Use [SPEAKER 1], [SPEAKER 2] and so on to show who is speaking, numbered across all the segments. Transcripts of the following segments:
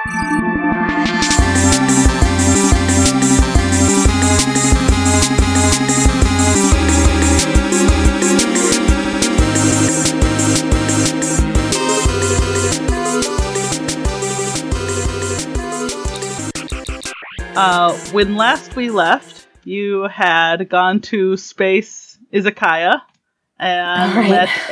[SPEAKER 1] When last we left, you had gone to Space Izakaya and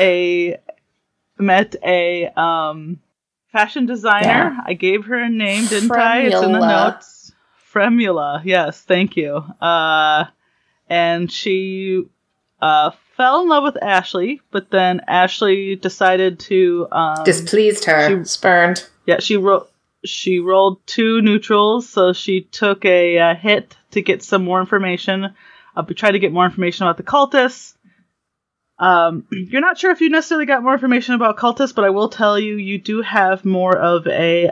[SPEAKER 1] met a fashion designer. Yeah. I gave her a name, didn't I? It's in the notes. Fremula. Yes, thank you. And she fell in love with Ashley, but then Ashley decided to
[SPEAKER 2] displeased her.
[SPEAKER 1] Spurned. Yeah, she rolled 2 neutrals, so she took a hit to get some more information. Try to get more information about the cultists. You're not sure if you necessarily got more information about cultists, but I will tell you, you do have more of a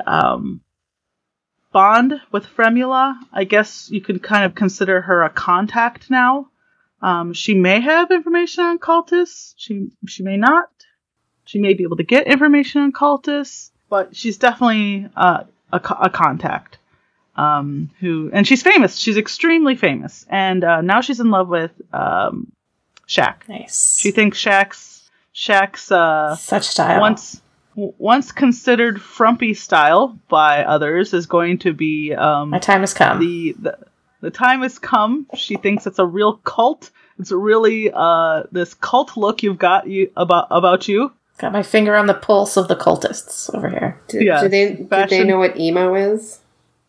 [SPEAKER 1] bond with Fremula. I guess you could kind of consider her a contact now. She may have information on cultists. She may not. She may be able to get information on cultists. But she's definitely a contact. And she's famous. She's extremely famous. And now she's in love with Shaq.
[SPEAKER 3] Nice.
[SPEAKER 1] She thinks Shaq's
[SPEAKER 3] such style.
[SPEAKER 1] Once considered frumpy style by others is going to be
[SPEAKER 3] my time has come.
[SPEAKER 1] The time has come. She thinks it's a real cult. It's really this cult look you've got about you.
[SPEAKER 3] Got my finger on the pulse of the cultists over here.
[SPEAKER 2] Do they know what emo is?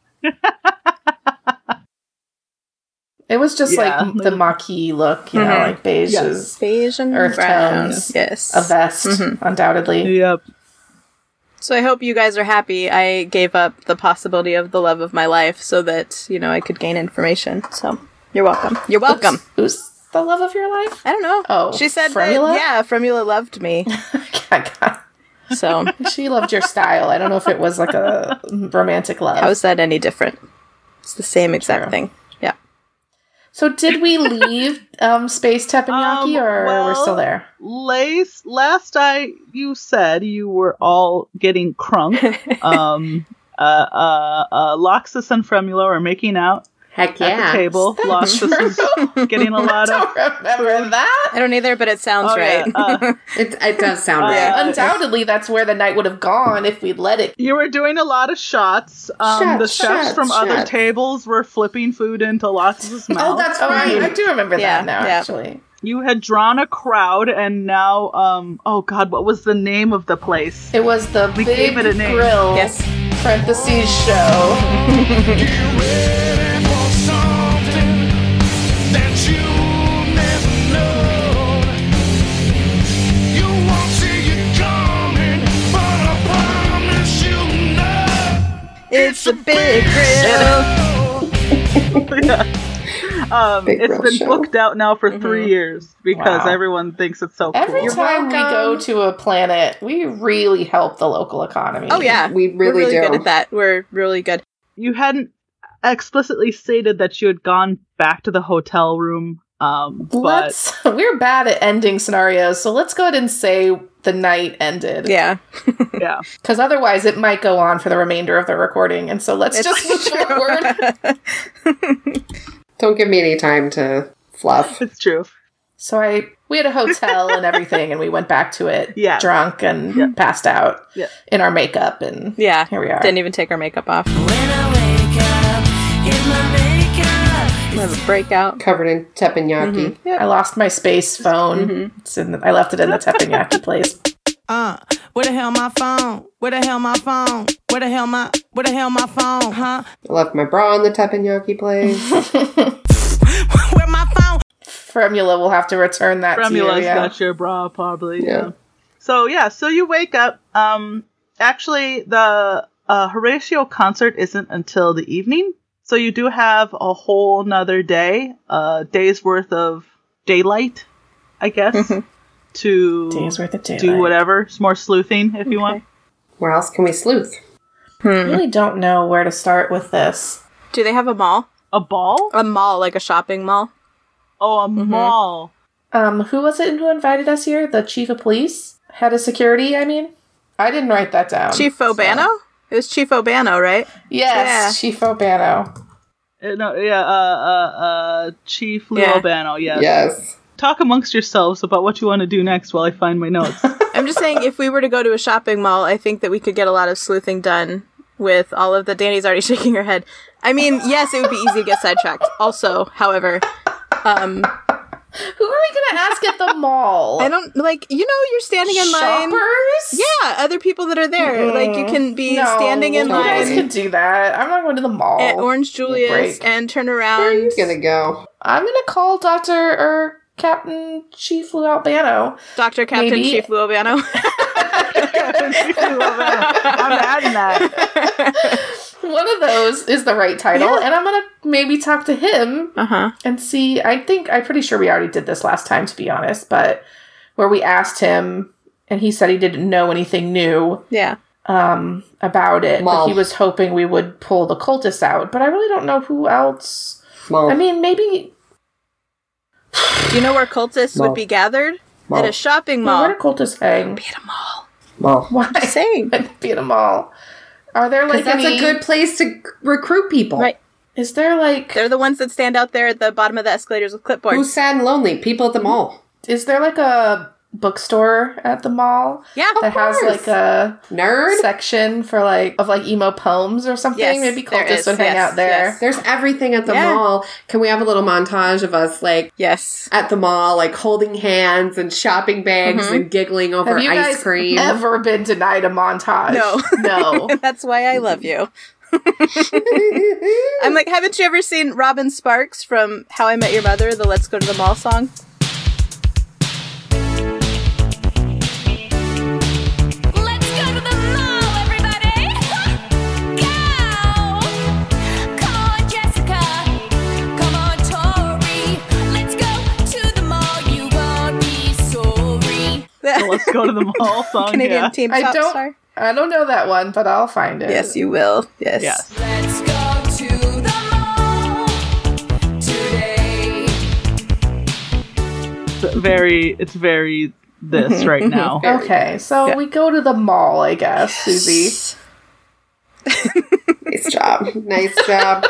[SPEAKER 3] It was just like the Maquis look, you know, like beige
[SPEAKER 4] and
[SPEAKER 3] earth
[SPEAKER 4] brown.
[SPEAKER 3] tones.
[SPEAKER 4] Yes.
[SPEAKER 3] A vest, undoubtedly.
[SPEAKER 1] Yep.
[SPEAKER 4] So I hope you guys are happy. I gave up the possibility of the love of my life so that, I could gain information. So you're welcome. You're welcome.
[SPEAKER 3] Who's the love of your life?
[SPEAKER 4] I don't know.
[SPEAKER 3] Oh,
[SPEAKER 4] she said
[SPEAKER 3] Fremula?
[SPEAKER 4] Fremula loved me. So
[SPEAKER 3] she loved your style. I don't know if it was like a romantic love.
[SPEAKER 4] How is that any different? It's the same exact thing. Yeah.
[SPEAKER 3] So did we leave Space Teppanyaki or we're still there?
[SPEAKER 1] Last you said you were all getting crunk. Loxus and Fremula are making out.
[SPEAKER 2] Heck yeah.
[SPEAKER 1] At the table. Loxus is getting a lot of...
[SPEAKER 3] I don't remember that.
[SPEAKER 4] I don't either, but it sounds right.
[SPEAKER 2] Yeah. It does sound right.
[SPEAKER 3] Undoubtedly, that's where the night would have gone if we'd let it.
[SPEAKER 1] You were doing a lot of shots. The chefs from other tables were flipping food into Loxus's mouth.
[SPEAKER 3] Oh, that's right. I do remember that now, actually.
[SPEAKER 1] You had drawn a crowd, and now, oh god, what was the name of the place?
[SPEAKER 3] It was the
[SPEAKER 1] we
[SPEAKER 3] Big
[SPEAKER 1] gave it a name.
[SPEAKER 3] Grill parentheses show.
[SPEAKER 4] It's a big grill.
[SPEAKER 1] It's been booked out now for 3 years because everyone thinks it's so cool.
[SPEAKER 3] Every time we go to a planet, we really help the local economy.
[SPEAKER 4] Oh yeah,
[SPEAKER 2] we really
[SPEAKER 4] do.
[SPEAKER 2] Good
[SPEAKER 4] at that. We're really good.
[SPEAKER 1] You hadn't explicitly stated that you had gone back to the hotel room. But
[SPEAKER 3] we're bad at ending scenarios, so let's go ahead and say the night ended.
[SPEAKER 4] Yeah.
[SPEAKER 1] Yeah.
[SPEAKER 3] Because otherwise it might go on for the remainder of the recording, and so let's just move forward.
[SPEAKER 2] Don't give me any time to fluff.
[SPEAKER 1] It's true.
[SPEAKER 3] So we had a hotel and everything, and we went back to it drunk and passed out in our makeup, and here we are.
[SPEAKER 4] Didn't even take our makeup off. When I wake up in my makeup, I have a breakout.
[SPEAKER 2] Covered in teppanyaki.
[SPEAKER 3] Mm-hmm. Yep. I lost my space phone. I left it in the teppanyaki place.
[SPEAKER 5] Where the hell my phone? Where the hell my phone? Where the hell my phone? Huh?
[SPEAKER 2] I left my bra in the teppanyaki place.
[SPEAKER 5] Where my phone?
[SPEAKER 3] Fremula will have to return that to you.
[SPEAKER 1] Fremula's got your bra, probably. Yeah. So you wake up. Actually, the Horatio concert isn't until the evening. So you do have a whole nother day, day's worth of daylight, I guess, to
[SPEAKER 3] day's worth of daylight.
[SPEAKER 1] Do whatever. It's more sleuthing if you want.
[SPEAKER 2] Where else can we sleuth?
[SPEAKER 3] I really don't know where to start with this.
[SPEAKER 4] Do they have a mall?
[SPEAKER 1] A ball?
[SPEAKER 4] A mall, like a shopping mall.
[SPEAKER 1] Oh, a mall.
[SPEAKER 3] Who was it who invited us here? The chief of police? Head of security, I mean? I didn't write that down.
[SPEAKER 4] Chief Fobano? It was Chief Urbano, right?
[SPEAKER 3] Yes, yeah. Chief Urbano.
[SPEAKER 1] Chief Lou Urbano, yes.
[SPEAKER 2] Yes.
[SPEAKER 1] Talk amongst yourselves about what you want to do next while I find my notes.
[SPEAKER 4] I'm just saying, if we were to go to a shopping mall, I think that we could get a lot of sleuthing done with all of the... Danny's already shaking her head. I mean, yes, it would be easy to get sidetracked. Also, however...
[SPEAKER 3] Who are we going to ask at the mall?
[SPEAKER 4] I don't... you're standing in line...
[SPEAKER 3] Shoppers?
[SPEAKER 4] Yeah, other people that are there. You can be standing in line...
[SPEAKER 3] You guys can do that. I'm not going to the mall.
[SPEAKER 4] At Orange Julius and turn around...
[SPEAKER 2] Where are you going to go?
[SPEAKER 3] I'm going to call Captain Chief Lou Albano.
[SPEAKER 4] Dr. Captain
[SPEAKER 3] Maybe.
[SPEAKER 4] Chief Lou Albano.
[SPEAKER 1] Captain Chief Lou Albano. I'm adding that.
[SPEAKER 3] One of those is the right title, and I'm going to maybe talk to him and see. I'm pretty sure we already did this last time, to be honest, but where we asked him, and he said he didn't know anything new about it, but he was hoping we would pull the cultists out, but I really don't know who else. I mean, maybe...
[SPEAKER 4] Do you know where cultists would be gathered? At a shopping mall.
[SPEAKER 3] Where do cultists hang?
[SPEAKER 4] Be at a mall.
[SPEAKER 3] Why?
[SPEAKER 4] I'm saying.
[SPEAKER 3] Be at a mall. Are there
[SPEAKER 2] that's a good place to recruit people.
[SPEAKER 4] Right.
[SPEAKER 3] Is there
[SPEAKER 4] They're the ones that stand out there at the bottom of the escalators with clipboards.
[SPEAKER 2] Who's sad and lonely? People at the mall.
[SPEAKER 3] Is there a bookstore at the mall?
[SPEAKER 4] Yeah,
[SPEAKER 3] that has a
[SPEAKER 2] nerd
[SPEAKER 3] section for of emo poems or something.
[SPEAKER 4] Yes,
[SPEAKER 3] maybe cultists would hang out there.
[SPEAKER 2] Yes. There's everything at the mall. Can we have a little montage of us
[SPEAKER 4] yes
[SPEAKER 2] at the mall, holding hands and shopping bags and giggling over ice cream?
[SPEAKER 3] Have you ever been denied a montage?
[SPEAKER 4] No. That's why I love you. I'm haven't you ever seen Robin Sparks from How I Met Your Mother, the Let's Go to the Mall song?
[SPEAKER 1] Let's go to the mall song.
[SPEAKER 4] Canadian Team Pop Star.
[SPEAKER 3] I don't know that one, but I'll find it.
[SPEAKER 4] Yes, you will. Yes.
[SPEAKER 5] Let's go to the mall today.
[SPEAKER 1] It's very this right now.
[SPEAKER 3] Okay, so we go to the mall, I guess, Susie.
[SPEAKER 2] Nice job. Nice job.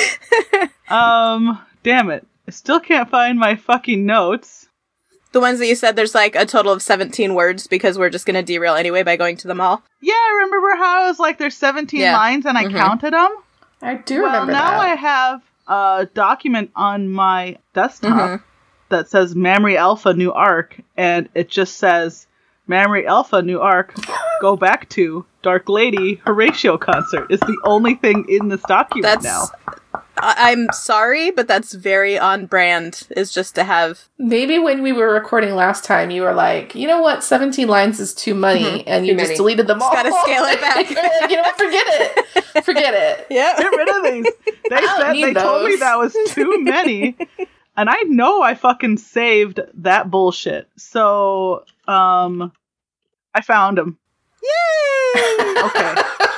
[SPEAKER 1] Damn it. I still can't find my fucking notes.
[SPEAKER 4] The ones that you said there's a total of 17 words because we're just going to derail anyway by going to the mall?
[SPEAKER 1] Yeah, remember how I was there's 17 lines and I counted them?
[SPEAKER 3] I do remember that.
[SPEAKER 1] Well, now I have a document on my desktop that says Memory Alpha New Arc, and it just says Memory Alpha New Arc, go back to Dark Lady Horatio concert is the only thing in this document now.
[SPEAKER 4] I'm sorry, but that's very on brand, is just to have...
[SPEAKER 3] Maybe when we were recording last time, you were like, you know what, 17 lines is too many, and you just deleted them all.
[SPEAKER 4] Just gotta scale it back.
[SPEAKER 3] You know what, forget it. Forget it.
[SPEAKER 4] Yeah.
[SPEAKER 1] Get rid of these. They told me that was too many, and I know I fucking saved that bullshit. So, I found them.
[SPEAKER 4] Yay!
[SPEAKER 1] Okay.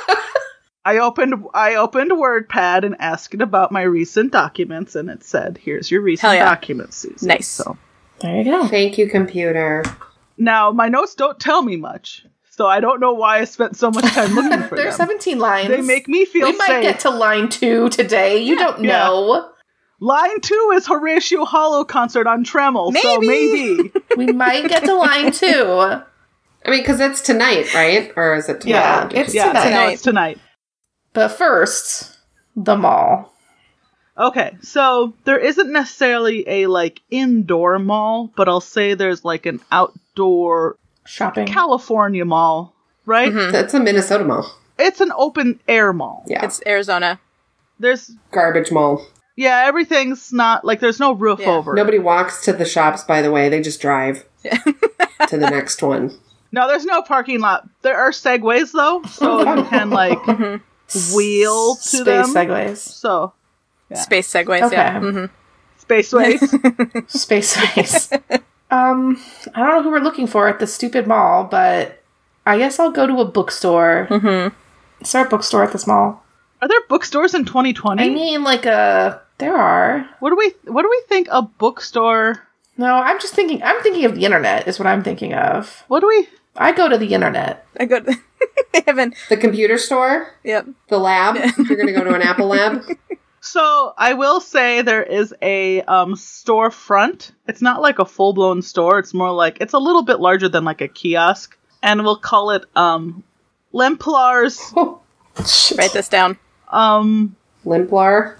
[SPEAKER 1] I opened WordPad and asked it about my recent documents, and it said, "Here's your recent documents, Susan."
[SPEAKER 4] Nice.
[SPEAKER 1] So
[SPEAKER 3] there you go.
[SPEAKER 2] Thank you, computer.
[SPEAKER 1] Now my notes don't tell me much, so I don't know why I spent so much time looking for them.
[SPEAKER 3] There's 17 lines.
[SPEAKER 1] They make me feel safe.
[SPEAKER 3] We might get to line 2 today. You don't know.
[SPEAKER 1] Line 2 is Horatio Hollow concert on Tremel, so maybe
[SPEAKER 3] we might get to line 2.
[SPEAKER 2] I mean, because it's tonight, right? Or is it tomorrow?
[SPEAKER 3] Yeah, it's tonight.
[SPEAKER 1] No, it's tonight.
[SPEAKER 3] But first, the mall.
[SPEAKER 1] Okay, so there isn't necessarily a indoor mall, but I'll say there's an outdoor
[SPEAKER 3] shopping
[SPEAKER 1] California mall, right?
[SPEAKER 2] Mm-hmm. That's a Minnesota mall.
[SPEAKER 1] It's an open air mall.
[SPEAKER 4] Yeah, it's Arizona.
[SPEAKER 2] There's garbage mall.
[SPEAKER 1] Yeah, everything's not there's no roof over.
[SPEAKER 2] Nobody walks to the shops, by the way. They just drive to the next one.
[SPEAKER 1] No, there's no parking lot. There are segways though, so you can wheel to them.
[SPEAKER 3] Space segways.
[SPEAKER 1] So,
[SPEAKER 4] space segways.
[SPEAKER 3] Okay.
[SPEAKER 4] Yeah. Mm-hmm.
[SPEAKER 1] Spaceways.
[SPEAKER 3] Spaceways. I don't know who we're looking for at the stupid mall, but I guess I'll go to a bookstore.
[SPEAKER 4] Mm-hmm.
[SPEAKER 3] Is there a bookstore at this mall?
[SPEAKER 1] Are there bookstores in 2020?
[SPEAKER 3] I mean, there are.
[SPEAKER 1] What do we think a bookstore?
[SPEAKER 3] No, I'm thinking of the internet is what I'm thinking of.
[SPEAKER 1] What do we?
[SPEAKER 3] I go to the internet.
[SPEAKER 4] I go to They haven't.
[SPEAKER 2] The computer store?
[SPEAKER 4] Yep.
[SPEAKER 2] The lab? You're going to go to an Apple lab?
[SPEAKER 1] So I will say there is a storefront. It's not like a full-blown store. It's more like, it's a little bit larger than like a kiosk. And we'll call it Lemplar's.
[SPEAKER 2] Oh,
[SPEAKER 4] write this down.
[SPEAKER 2] Lemplar?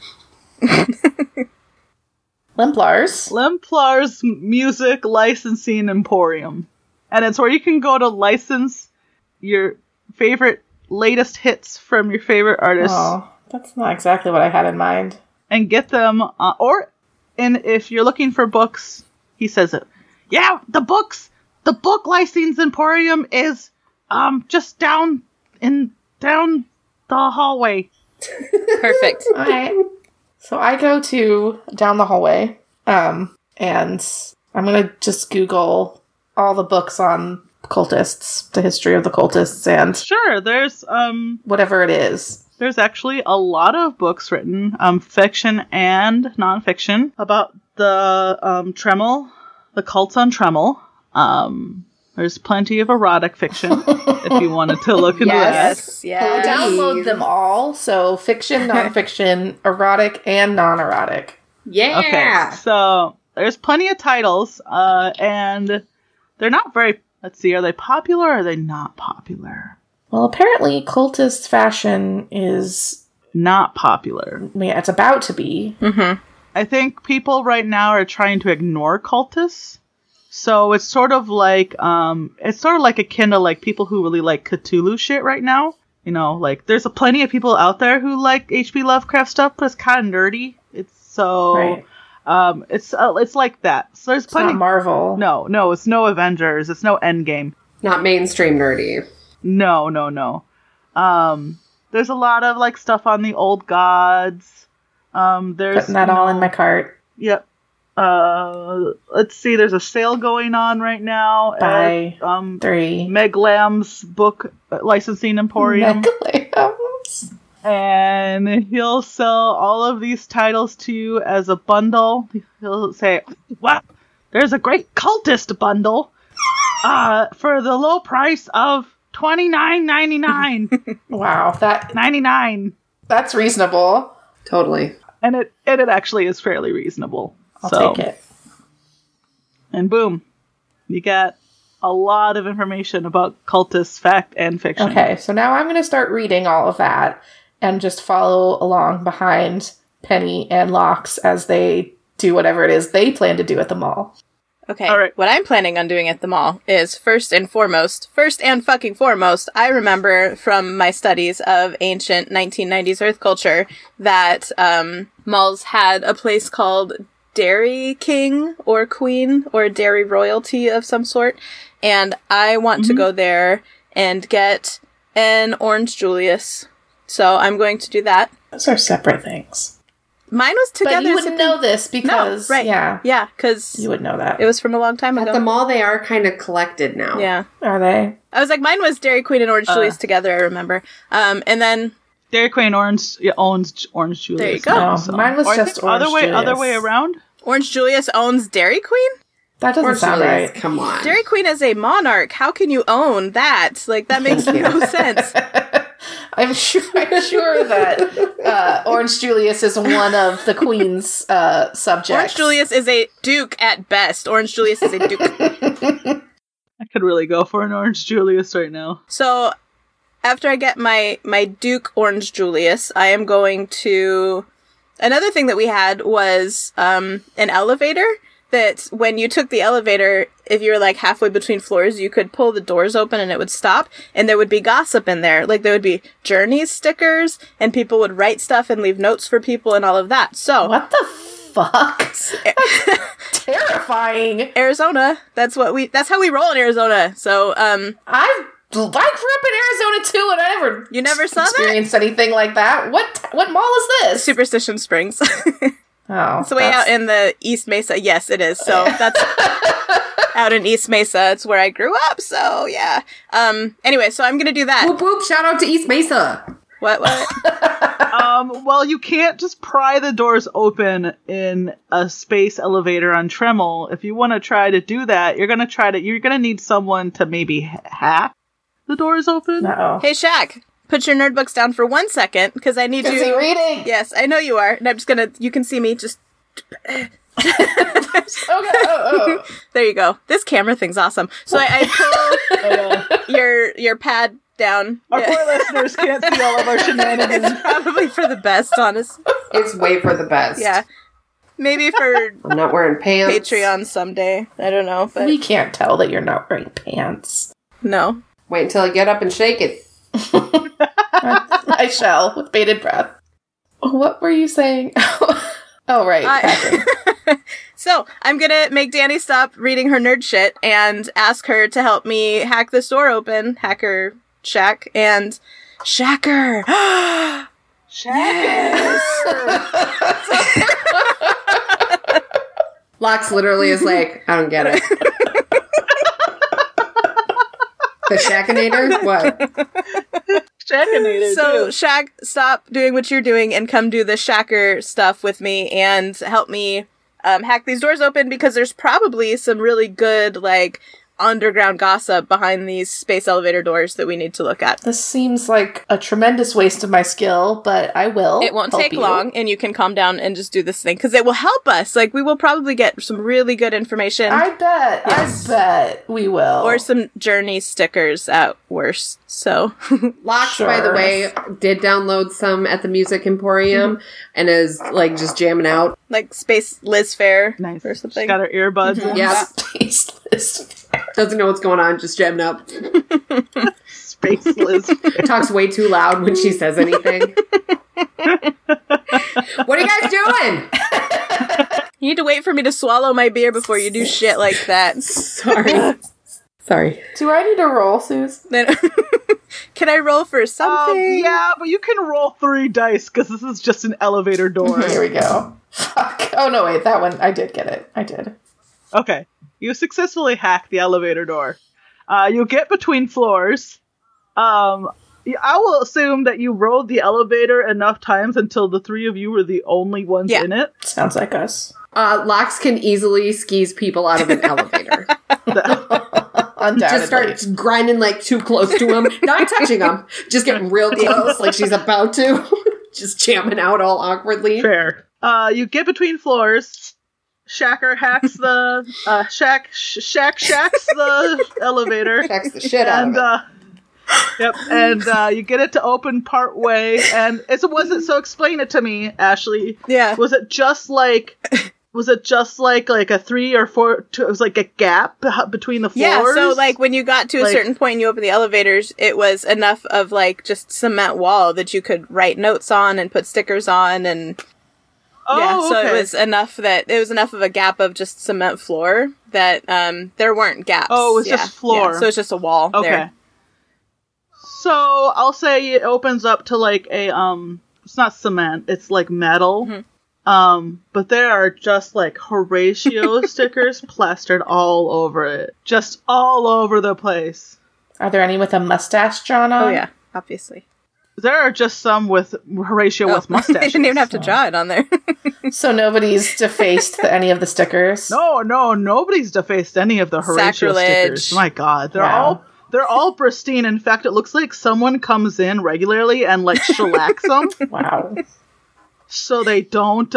[SPEAKER 1] Lemplar's Music Licensing Emporium. And it's where you can go to license your favorite latest hits from your favorite artists.
[SPEAKER 3] Oh, that's not exactly what I had in mind.
[SPEAKER 1] And get them, and if you're looking for books, he says it. Yeah, the book licensing emporium is just down the hallway.
[SPEAKER 4] Perfect.
[SPEAKER 3] All right. So I go to down the hallway, and I'm gonna just Google all the books on cultists, the history of the cultists, and
[SPEAKER 1] sure, there's
[SPEAKER 3] whatever it is.
[SPEAKER 1] There's actually a lot of books written, fiction and nonfiction, about the Tremel, the cults on Tremel. There's plenty of erotic fiction if you wanted to look into that.
[SPEAKER 4] Yes.
[SPEAKER 3] Download them all. So fiction, nonfiction, erotic, and non-erotic.
[SPEAKER 2] Yeah.
[SPEAKER 1] Okay, so there's plenty of titles, and they're not very. Let's see, are they popular or are they not popular?
[SPEAKER 3] Well, apparently, cultist fashion is
[SPEAKER 1] not popular.
[SPEAKER 3] Yeah, it's about to be.
[SPEAKER 4] Mm-hmm.
[SPEAKER 1] I think people right now are trying to ignore cultists. So it's sort of like akin to like people who really like Cthulhu shit right now. You know, like there's plenty of people out there who like H.P. Lovecraft stuff, but it's kind of nerdy. It's so
[SPEAKER 3] right.
[SPEAKER 1] It's like that. So there's plenty.
[SPEAKER 3] It's not Marvel.
[SPEAKER 1] No, it's no Avengers. It's no Endgame.
[SPEAKER 2] Not mainstream nerdy.
[SPEAKER 1] No. There's a lot of like stuff on the old gods. There's
[SPEAKER 3] putting that all in my cart.
[SPEAKER 1] Yep. Let's see. There's a sale going on right now
[SPEAKER 3] Buy
[SPEAKER 1] at
[SPEAKER 3] 3
[SPEAKER 1] Meg Lamb's book licensing emporium.
[SPEAKER 3] Meg Lamb's.
[SPEAKER 1] And he'll sell all of these titles to you as a bundle. He'll say, "Wow, there's a great cultist bundle for the low price of $29.99."
[SPEAKER 3] Wow, that
[SPEAKER 1] $99.
[SPEAKER 3] That's reasonable.
[SPEAKER 2] Totally.
[SPEAKER 1] And it actually is fairly reasonable.
[SPEAKER 3] I'll take it.
[SPEAKER 1] And boom, you got a lot of information about cultists, fact and fiction.
[SPEAKER 3] Okay, so now I'm going to start reading all of that and just follow along behind Penny and Lox as they do whatever it is they plan to do at the mall.
[SPEAKER 4] Okay,
[SPEAKER 1] all right.
[SPEAKER 4] What I'm planning on doing at the mall is first and foremost, I remember from my studies of ancient 1990s Earth culture that malls had a place called Dairy King or Queen or Dairy Royalty of some sort, and I want to go there and get an Orange Julius. So I'm going to do that.
[SPEAKER 3] Those are separate things.
[SPEAKER 4] Mine was together.
[SPEAKER 3] But you wouldn't know this because...
[SPEAKER 4] No, right.
[SPEAKER 3] Yeah,
[SPEAKER 4] because...
[SPEAKER 3] You would know that.
[SPEAKER 4] It was from a long time ago.
[SPEAKER 2] At the mall, they are kind of collected now.
[SPEAKER 4] Yeah.
[SPEAKER 3] Are they?
[SPEAKER 4] I was like, mine was Dairy Queen and Orange Julius together, I remember. And then...
[SPEAKER 1] Dairy Queen owns Orange Julius.
[SPEAKER 4] There you go.
[SPEAKER 3] No,
[SPEAKER 1] so.
[SPEAKER 3] mine was just Orange Julius.
[SPEAKER 1] Other way around?
[SPEAKER 4] Orange Julius owns Dairy Queen?
[SPEAKER 3] That doesn't sound
[SPEAKER 2] Julius,
[SPEAKER 3] right.
[SPEAKER 2] Come on.
[SPEAKER 4] Dairy Queen is a monarch. How can you own that? Like, that makes no sense.
[SPEAKER 3] I'm sure that Orange Julius is one of the Queen's subjects.
[SPEAKER 4] Orange Julius is a duke at best. Orange Julius is a duke.
[SPEAKER 1] I could really go for an Orange Julius right now.
[SPEAKER 4] So, after I get my Duke Orange Julius, I am going to... Another thing that we had was an elevator that when you took the elevator, if you were like halfway between floors, you could pull the doors open and it would stop, and there would be gossip in there. Like, there would be Journeys stickers, and people would write stuff and leave notes for people and all of that. So...
[SPEAKER 3] What the fuck? That's terrifying.
[SPEAKER 4] Arizona. That's how we roll in Arizona. So,
[SPEAKER 3] I grew up in Arizona too, and I
[SPEAKER 4] never saw
[SPEAKER 3] experienced anything like that. What mall is this?
[SPEAKER 4] Superstition Springs.
[SPEAKER 3] Oh,
[SPEAKER 4] it's way out in the East Mesa. Yes, it is. So that's out in East Mesa. It's where I grew up. So yeah. Anyway, so I'm gonna do that.
[SPEAKER 2] Whoop whoop! Shout out to East Mesa.
[SPEAKER 4] What?
[SPEAKER 1] Well, you can't just pry the doors open in a space elevator on Tremel. If you want to try to do that, you're gonna need someone to maybe hack the door is open.
[SPEAKER 3] No.
[SPEAKER 4] Hey, Shaq, put your nerd books down for 1 second, because I need you...
[SPEAKER 3] Is he reading?
[SPEAKER 4] Yes, I know you are. And I'm just gonna... You can see me just...
[SPEAKER 3] Oh.
[SPEAKER 4] There you go. This camera thing's awesome. So I pull your pad down.
[SPEAKER 1] Our poor listeners can't see all of our shenanigans.
[SPEAKER 4] It's probably for the best, honest.
[SPEAKER 2] It's way for the best.
[SPEAKER 4] Yeah. Maybe for
[SPEAKER 2] I'm not wearing pants.
[SPEAKER 4] Patreon someday. I don't know, but...
[SPEAKER 3] We can't tell that you're not wearing pants.
[SPEAKER 4] No.
[SPEAKER 2] Wait until I get up and shake it.
[SPEAKER 3] I shall, with bated breath. What were you saying? Oh, right.
[SPEAKER 4] So, I'm gonna make Danny stop reading her nerd shit and ask her to help me hack this door open. Hacker Shaq and Shacker.
[SPEAKER 1] Shacker!
[SPEAKER 2] Lox literally is like, I don't get it. The Shackinator? What?
[SPEAKER 1] Shackinator,
[SPEAKER 4] So,
[SPEAKER 1] too.
[SPEAKER 4] Shaq, stop doing what you're doing and come do the Shacker stuff with me and help me hack these doors open, because there's probably some really good, like, underground gossip behind these space elevator doors that we need to look at.
[SPEAKER 3] This seems like a tremendous waste of my skill, but I will.
[SPEAKER 4] It won't
[SPEAKER 3] help
[SPEAKER 4] take
[SPEAKER 3] you.
[SPEAKER 4] long, and you can calm down and just do this thing, because it will help us. Like, we will probably get some really good information.
[SPEAKER 3] I bet.
[SPEAKER 4] Yes.
[SPEAKER 3] I bet we will.
[SPEAKER 4] Or some Journey stickers at worst. So,
[SPEAKER 2] Lox,
[SPEAKER 3] Sure.
[SPEAKER 2] by the way, did download some at the Music Emporium and is, like, just jamming out.
[SPEAKER 4] like Space Liz Fair
[SPEAKER 1] Nice.
[SPEAKER 4] or something.
[SPEAKER 1] She's got her earbuds in.
[SPEAKER 2] Yeah.
[SPEAKER 3] Tasteless.
[SPEAKER 2] Doesn't know what's going on, just jamming out.
[SPEAKER 1] Space Liz.
[SPEAKER 2] Talks way too loud when she says anything. What are you guys doing?
[SPEAKER 4] You need to wait for me to swallow my beer before you do shit like that.
[SPEAKER 2] Sorry.
[SPEAKER 3] Do I need to roll, Suze?
[SPEAKER 4] Then, can I roll for something?
[SPEAKER 1] Yeah, but you can roll 3 dice, because this is just an elevator door.
[SPEAKER 3] Here we go. Fuck. Oh, no, wait. That one. I did get it. I did.
[SPEAKER 1] Okay. You successfully hack the elevator door. You get between floors. I will assume that you rode the elevator enough times until the 3 of you were the only ones in it.
[SPEAKER 3] Sounds like us.
[SPEAKER 2] Lox can easily skis people out of an elevator.
[SPEAKER 3] Undoubtedly.
[SPEAKER 2] Just starts grinding, like, too close to him. Not touching him. Just getting real close, like she's about to. Just jamming out all awkwardly.
[SPEAKER 1] Fair. You get between floors. Shacker hacks the shacks the elevator.
[SPEAKER 2] Shacks the shit out of it.
[SPEAKER 1] And you get it to open part way, and was it? So explain it to me, Ashley.
[SPEAKER 4] Yeah.
[SPEAKER 1] Was it just like a 3 or 4? It was like a gap between the floors.
[SPEAKER 4] Yeah, so like when you got to a certain point and you opened the elevators, it was enough of like just cement wall that you could write notes on and put stickers on, and so
[SPEAKER 1] okay.
[SPEAKER 4] it was enough of a gap of just cement floor that there weren't gaps.
[SPEAKER 1] Oh, it was just floor.
[SPEAKER 4] Yeah, so it's just a wall there.
[SPEAKER 1] So I'll say it opens up to like a it's not cement, it's like metal.
[SPEAKER 4] Mm-hmm.
[SPEAKER 1] But there are just like Horatio stickers plastered all over it. Just all over the place.
[SPEAKER 3] Are there any with a mustache drawn on?
[SPEAKER 4] Oh yeah, obviously.
[SPEAKER 1] There are just some with Horatio with mustaches.
[SPEAKER 4] They didn't even have to draw it on there.
[SPEAKER 3] So nobody's defaced any of the stickers?
[SPEAKER 1] No, nobody's defaced any of the Horatio stickers. My God, they're all pristine. In fact, it looks like someone comes in regularly and like shellacks them.
[SPEAKER 3] Wow.
[SPEAKER 1] So they don't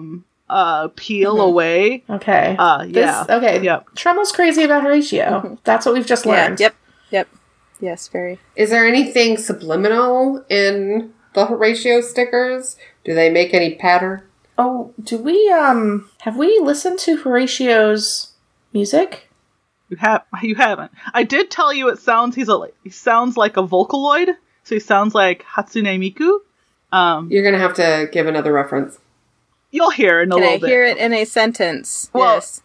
[SPEAKER 1] peel away.
[SPEAKER 3] Okay.
[SPEAKER 1] Okay. Yep.
[SPEAKER 3] Tremel's crazy about Horatio. That's what we've just learned.
[SPEAKER 4] Yep. Yes, very.
[SPEAKER 2] Is there anything subliminal in the Horatio stickers? Do they make any pattern?
[SPEAKER 3] Oh, do we, have we listened to Horatio's music?
[SPEAKER 1] You haven't. I did tell you he sounds like a Vocaloid, so he sounds like Hatsune Miku.
[SPEAKER 2] You're gonna have to give another reference.
[SPEAKER 1] You'll hear in a little bit.
[SPEAKER 4] Can I hear it in a sentence?
[SPEAKER 1] Well,
[SPEAKER 4] yes.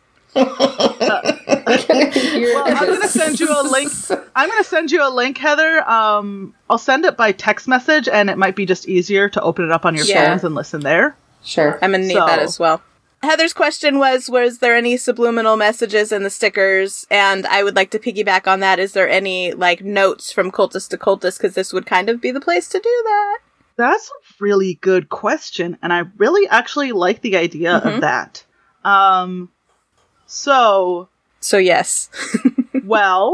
[SPEAKER 1] I'm gonna send you a link. I'm gonna send you a link, Heather. I'll send it by text message, and it might be just easier to open it up on your phones and listen there.
[SPEAKER 2] Sure.
[SPEAKER 4] I'm gonna need that as well. Heather's question was there any subliminal messages in the stickers? And I would like to piggyback on that. Is there any, like, notes from cultist to cultist? Because this would kind of be the place to do that. That's
[SPEAKER 1] a really good question, and I really actually like the idea of that. So
[SPEAKER 4] yes.
[SPEAKER 1] Well,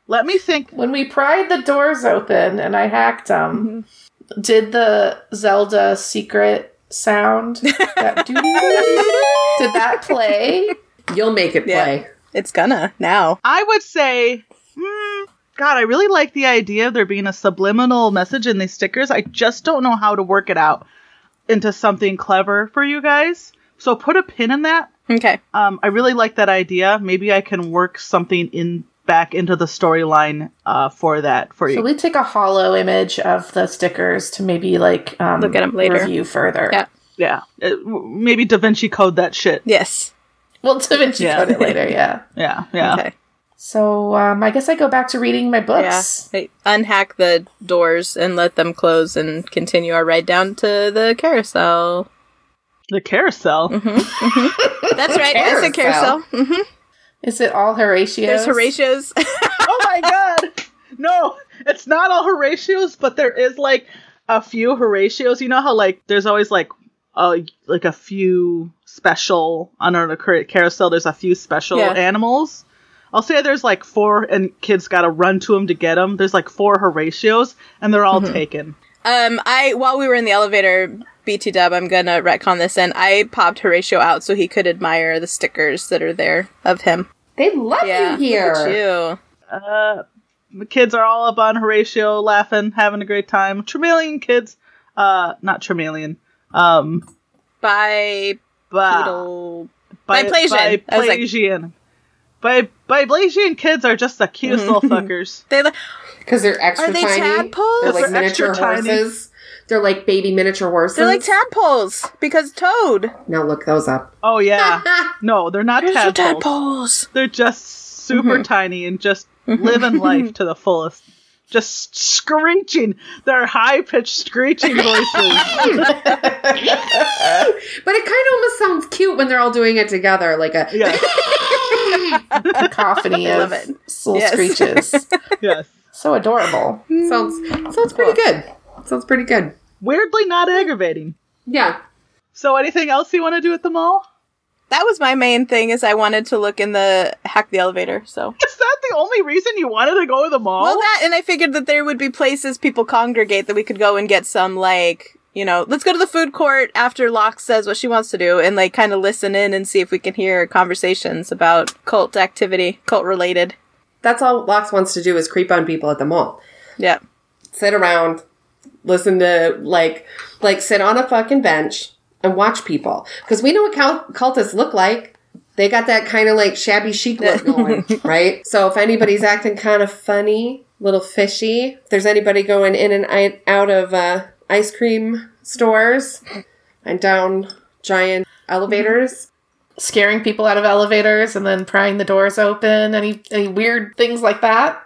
[SPEAKER 1] Let me think.
[SPEAKER 3] When we pried the doors open and I hacked them, did the Zelda secret sound? That did that play?
[SPEAKER 2] You'll make it play.
[SPEAKER 4] Yeah, it's gonna now.
[SPEAKER 1] I would say, God, I really like the idea of there being a subliminal message in these stickers. I just don't know how to work it out into something clever for you guys. So put a pin in that.
[SPEAKER 4] Okay.
[SPEAKER 1] I really like that idea. Maybe I can work something back into the storyline for that for you.
[SPEAKER 3] So we take a hollow image of the stickers to maybe like
[SPEAKER 4] look at them later.
[SPEAKER 3] Review further.
[SPEAKER 4] Yeah.
[SPEAKER 1] Yeah. Maybe Da Vinci Code that shit.
[SPEAKER 4] Yes.
[SPEAKER 3] We'll Da Vinci Code it later, yeah.
[SPEAKER 1] Yeah, yeah.
[SPEAKER 4] Okay.
[SPEAKER 3] So I guess I go back to reading my books.
[SPEAKER 4] Yeah. Unhack the doors and let them close and continue our ride down to the carousel.
[SPEAKER 1] The carousel?
[SPEAKER 4] That's right. It's a carousel.
[SPEAKER 3] Is it all Horatios?
[SPEAKER 4] There's Horatios.
[SPEAKER 1] Oh my god! No, it's not all Horatios, but there is like a few Horatios. You know how like there's always like a few special on a carousel. There's a few special animals. I'll say there's like 4, and kids gotta run to them to get them. There's like 4 Horatios, and they're all taken.
[SPEAKER 4] While we were in the elevator, BT Dub, I'm gonna retcon this, and I popped Horatio out so he could admire the stickers that are there of him.
[SPEAKER 2] They love you here.
[SPEAKER 4] Look at you.
[SPEAKER 1] The kids are all up on Horatio, laughing, having a great time. Tremelian kids. Not Tremelian.
[SPEAKER 4] Biblasian.
[SPEAKER 1] Biblasian kids are just the cutest little fuckers.
[SPEAKER 2] Because they're extra tiny.
[SPEAKER 4] Are they tadpoles?
[SPEAKER 2] They're like miniature horses. They're like baby miniature horses.
[SPEAKER 4] They're like tadpoles because Toad.
[SPEAKER 2] Now look those up.
[SPEAKER 1] Oh yeah. No, they're not tadpoles. They're just super tiny and just living life to the fullest. Just screeching their high-pitched screeching voices.
[SPEAKER 2] But it kind of almost sounds cute when they're all doing it together, like a
[SPEAKER 3] cacophony of little screeches.
[SPEAKER 1] Yes.
[SPEAKER 3] So adorable.
[SPEAKER 2] Sounds pretty good. Sounds pretty good.
[SPEAKER 1] Weirdly not aggravating.
[SPEAKER 2] Yeah.
[SPEAKER 1] So anything else you want to do at the mall?
[SPEAKER 4] That was my main thing, is I wanted to look in hack the elevator, so.
[SPEAKER 1] Is that the only reason you wanted to go to the mall?
[SPEAKER 4] Well, that, and I figured that there would be places people congregate that we could go and get some, like, let's go to the food court after Locke says what she wants to do, and, like, kind of listen in and see if we can hear conversations about cult activity, cult-related.
[SPEAKER 2] That's all Locke wants to do is creep on people at the mall.
[SPEAKER 4] Yeah.
[SPEAKER 2] Sit around, listen to, like sit on a fucking bench and watch people. Because we know what cultists look like. They got that kind of like shabby chic look going, right? So if anybody's acting kind of funny, little fishy, if there's anybody going in and out of ice cream stores and down giant elevators,
[SPEAKER 3] scaring people out of elevators and then prying the doors open, any weird things like that?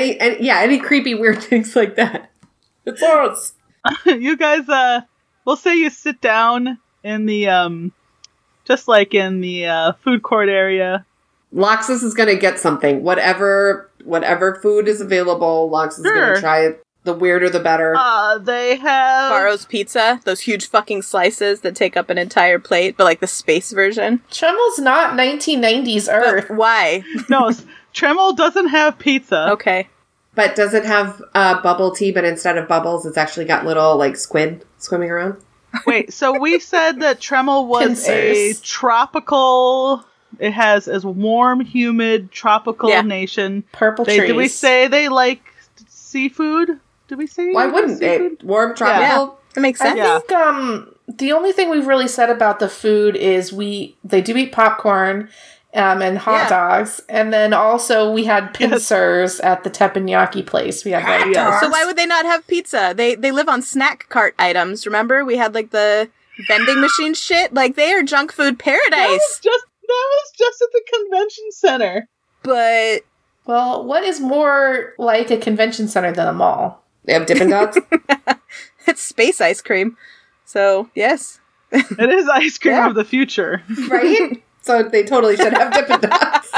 [SPEAKER 2] Any creepy weird things like that. It's ours.
[SPEAKER 1] You guys, we'll say you sit down in the, just like in the food court area.
[SPEAKER 2] Loxus is going to get something. Whatever food is available, Loxus is going to try it. The weirder, the better.
[SPEAKER 1] They have...
[SPEAKER 4] Barro's Pizza, those huge fucking slices that take up an entire plate, but like the space version.
[SPEAKER 3] Tremel's not 1990s Earth.
[SPEAKER 4] But why?
[SPEAKER 1] No, Tremel doesn't have pizza.
[SPEAKER 4] Okay.
[SPEAKER 2] But does it have bubble tea, but instead of bubbles, it's actually got little, like, squid swimming around?
[SPEAKER 1] Wait, so we said that Tremel was a tropical... It has as warm, humid, tropical nation.
[SPEAKER 3] Purple trees.
[SPEAKER 1] Did we say they like seafood? Did we say?
[SPEAKER 2] Why wouldn't they? Warm, tropical?
[SPEAKER 4] Yeah, that makes sense.
[SPEAKER 3] I think the only thing we've really said about the food is they do eat popcorn and hot dogs. And then also we had pincers at the teppanyaki place. We had hot dogs.
[SPEAKER 4] So why would they not have pizza? They live on snack cart items, remember? We had like the vending machine shit. Like they are junk food paradise.
[SPEAKER 1] That was just at the convention center.
[SPEAKER 4] But...
[SPEAKER 3] Well, what is more like a convention center than a mall?
[SPEAKER 2] They have Dippin' Dots?
[SPEAKER 4] It's space ice cream. So, yes.
[SPEAKER 1] It is ice cream of the future.
[SPEAKER 2] Right? So they totally should have Dippin' Dots.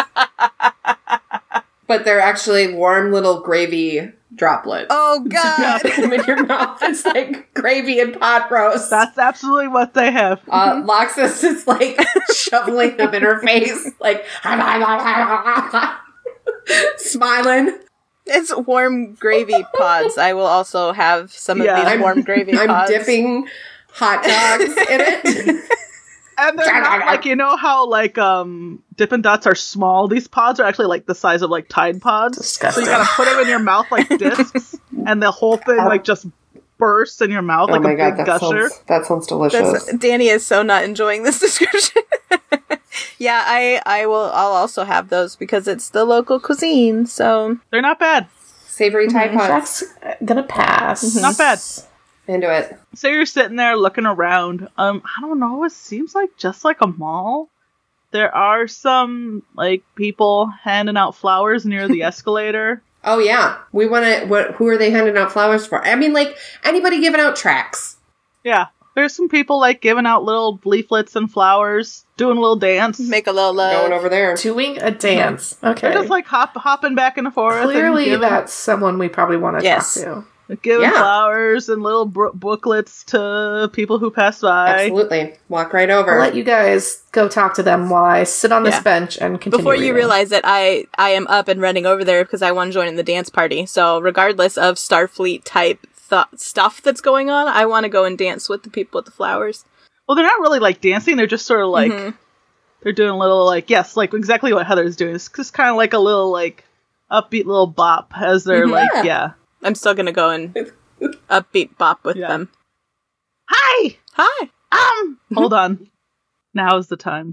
[SPEAKER 2] But they're actually warm little gravy droplets.
[SPEAKER 4] Oh, God.
[SPEAKER 2] Put them in your mouth. It's like gravy and pot roast.
[SPEAKER 1] That's absolutely what they have.
[SPEAKER 2] Loxus is like shoveling them in her face. Like, smiling.
[SPEAKER 4] It's warm gravy pods. I will also have some of these warm gravy pods.
[SPEAKER 2] I'm dipping hot dogs in it.
[SPEAKER 1] And they're not like, you know how like Dippin' Dots are small? These pods are actually like the size of like Tide Pods.
[SPEAKER 3] Disgusting.
[SPEAKER 1] So you gotta put them in your mouth like discs, and the whole thing like just bursts in your mouth like a big gusher.
[SPEAKER 2] That sounds delicious.
[SPEAKER 4] Danny is so not enjoying this description. Yeah, I'll also have those because it's the local cuisine, so
[SPEAKER 1] They're not bad.
[SPEAKER 2] Savory Tide Pods.
[SPEAKER 3] Jack's gonna pass.
[SPEAKER 1] Not bad.
[SPEAKER 2] Into it.
[SPEAKER 1] So you're sitting there looking around. I don't know. It seems like just like a mall. There are some like people handing out flowers near the escalator.
[SPEAKER 2] Oh yeah, we want to. Who are they handing out flowers for? I mean, like anybody giving out tracts.
[SPEAKER 1] Yeah, there's some people like giving out little leaflets and flowers, doing a little dance.
[SPEAKER 4] make a little love.
[SPEAKER 2] Going over there.
[SPEAKER 3] Doing a dance. Okay.
[SPEAKER 1] They're just like hopping back and forth.
[SPEAKER 3] Clearly,
[SPEAKER 1] and
[SPEAKER 3] that's someone we probably want to
[SPEAKER 4] Yes.
[SPEAKER 3] talk to.
[SPEAKER 1] giving flowers and little booklets to people who pass by.
[SPEAKER 2] Absolutely. Walk right over.
[SPEAKER 3] I'll let you guys go talk to them while I sit on this bench and continue
[SPEAKER 4] Before you
[SPEAKER 3] reading.
[SPEAKER 4] realize that I am up and running over there because I want to join in the dance party. So regardless of Starfleet type stuff that's going on, I want to go and dance with the people with the flowers.
[SPEAKER 1] Well, they're not really like dancing. They're just sort of like, they're doing a little like, yes, like exactly what Heather's doing. It's just kind of like a little like upbeat little bop as they're like,
[SPEAKER 4] I'm still going to go and upbeat bop with them.
[SPEAKER 1] Hi!
[SPEAKER 4] Hi!
[SPEAKER 1] Hold on. Now's the time.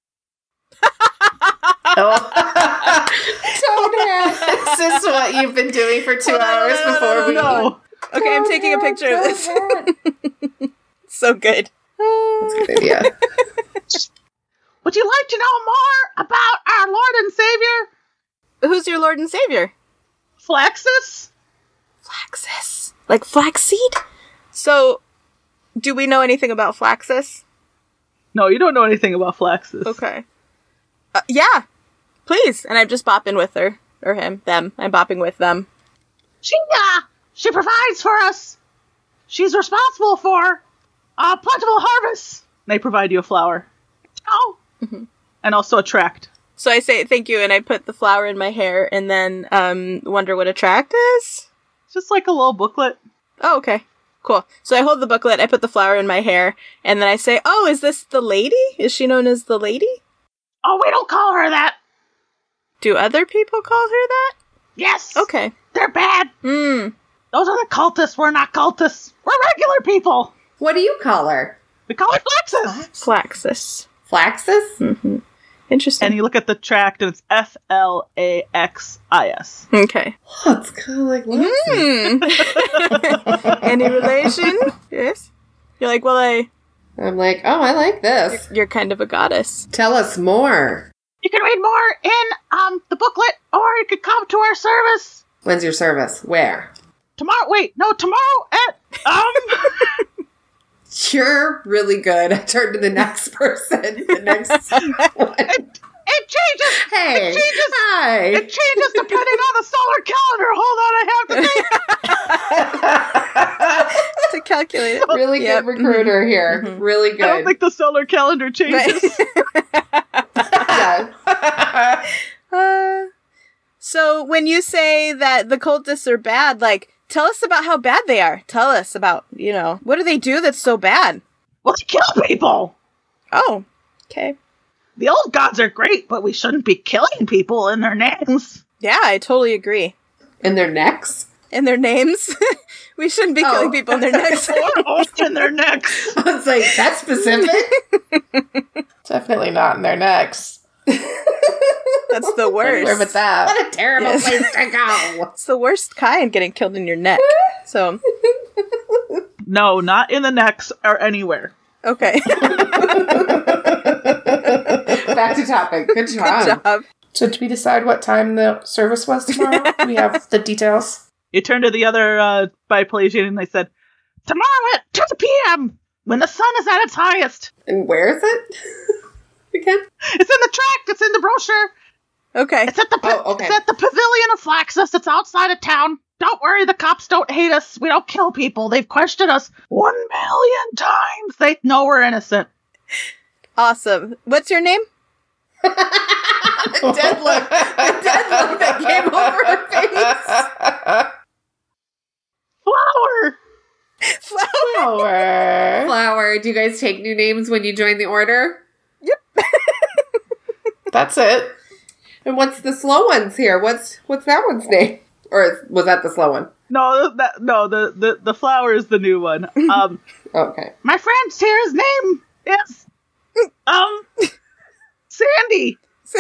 [SPEAKER 3] Is this what you've been doing for 2 hours before we...
[SPEAKER 1] No.
[SPEAKER 4] Okay, I'm taking a picture of this. So good.
[SPEAKER 2] That's a good idea.
[SPEAKER 1] Would you like to know more about our Lord and Savior,
[SPEAKER 4] Who's your Lord and Savior?
[SPEAKER 1] Flaxus?
[SPEAKER 4] Flaxus. Like flaxseed? So, do we know anything about Flaxus?
[SPEAKER 1] No, you don't know anything about Flaxus.
[SPEAKER 4] Okay. Yeah, please. And I'm just bopping with her. Or him. Them. I'm bopping with them.
[SPEAKER 1] She provides for us. She's responsible for a plentiful harvest. They provide you a flower. Oh. And also a tract.
[SPEAKER 4] So I say thank you, and I put the flower in my hair, and then wonder what a tract is?
[SPEAKER 1] It's just like a little booklet.
[SPEAKER 4] Oh, okay. Cool. So I hold the booklet, I put the flower in my hair, and then I say, oh, is this the lady? Is she known as the lady?
[SPEAKER 1] Oh, we don't call her that.
[SPEAKER 4] Do other people call her that?
[SPEAKER 1] Yes.
[SPEAKER 4] Okay.
[SPEAKER 1] They're bad. Those are the cultists. We're not cultists. We're regular people.
[SPEAKER 2] What do you call her?
[SPEAKER 1] We call her Flaxus.
[SPEAKER 4] Flaxus.
[SPEAKER 2] Flaxus?
[SPEAKER 4] Interesting.
[SPEAKER 1] And you look at the tract, and it's Flaxis.
[SPEAKER 4] Okay.
[SPEAKER 2] Oh, it's kind of like
[SPEAKER 4] Any relation? Yes. You're like, well,
[SPEAKER 2] I'm like, oh, I like this.
[SPEAKER 4] you're kind of a goddess.
[SPEAKER 2] Tell us more.
[SPEAKER 1] You can read more in the booklet, or you could come to our service
[SPEAKER 2] When's your service? Where?
[SPEAKER 1] tomorrow. Wait, no, tomorrow at
[SPEAKER 2] You're really good. I turn to the next person. The next one.
[SPEAKER 1] It changes.
[SPEAKER 2] Hey.
[SPEAKER 1] It changes.
[SPEAKER 2] Hi.
[SPEAKER 1] It changes depending on the solar calendar. Hold on, I have to think.
[SPEAKER 4] To calculate it.
[SPEAKER 2] Really good recruiter here. Really good.
[SPEAKER 1] I don't think the solar calendar changes.
[SPEAKER 2] Yeah.
[SPEAKER 4] So when you say that the cultists are bad, like, tell us about how bad they are. Tell us about, what do they do that's so bad?
[SPEAKER 1] Well, they kill people.
[SPEAKER 4] Oh, okay.
[SPEAKER 1] The old gods are great, but we shouldn't be killing people in their names.
[SPEAKER 4] Yeah, I totally agree.
[SPEAKER 2] In their necks?
[SPEAKER 4] In their names? We shouldn't be killing people in their necks.
[SPEAKER 1] Or in their necks.
[SPEAKER 2] I was like, that's specific?
[SPEAKER 3] Definitely not in their necks.
[SPEAKER 4] That's the worst.
[SPEAKER 3] Where with that?
[SPEAKER 2] What a terrible place to go.
[SPEAKER 4] It's the worst kind, getting killed in your neck. So,
[SPEAKER 1] No, not in the necks or anywhere.
[SPEAKER 4] okay.
[SPEAKER 2] Back to topic. Good job.
[SPEAKER 4] Good job.
[SPEAKER 3] So did we decide what time the service was tomorrow? We have the details.
[SPEAKER 1] You turn to the other Bipelagian and they said, tomorrow at 2 p.m. when the sun is at its highest.
[SPEAKER 2] And where is it? Again?
[SPEAKER 1] It's in the tract. It's in the brochure.
[SPEAKER 4] Okay.
[SPEAKER 1] It's at the
[SPEAKER 2] okay.
[SPEAKER 1] It's at the Pavilion of Flaxus. It's outside of town. Don't worry, the cops don't hate us. We don't kill people. They've questioned us 1,000,000 times. They know we're innocent.
[SPEAKER 4] Awesome. What's your name?
[SPEAKER 2] The dead look that came over her face.
[SPEAKER 1] Flower!
[SPEAKER 3] Flower.
[SPEAKER 2] Flower. Do you guys take new names when you join the order?
[SPEAKER 3] That's it.
[SPEAKER 2] And what's the slow ones here? What's that one's name? Or was that the slow one?
[SPEAKER 1] No, the flower is the new one.
[SPEAKER 2] Okay.
[SPEAKER 1] My friend Sarah's name is Sandy.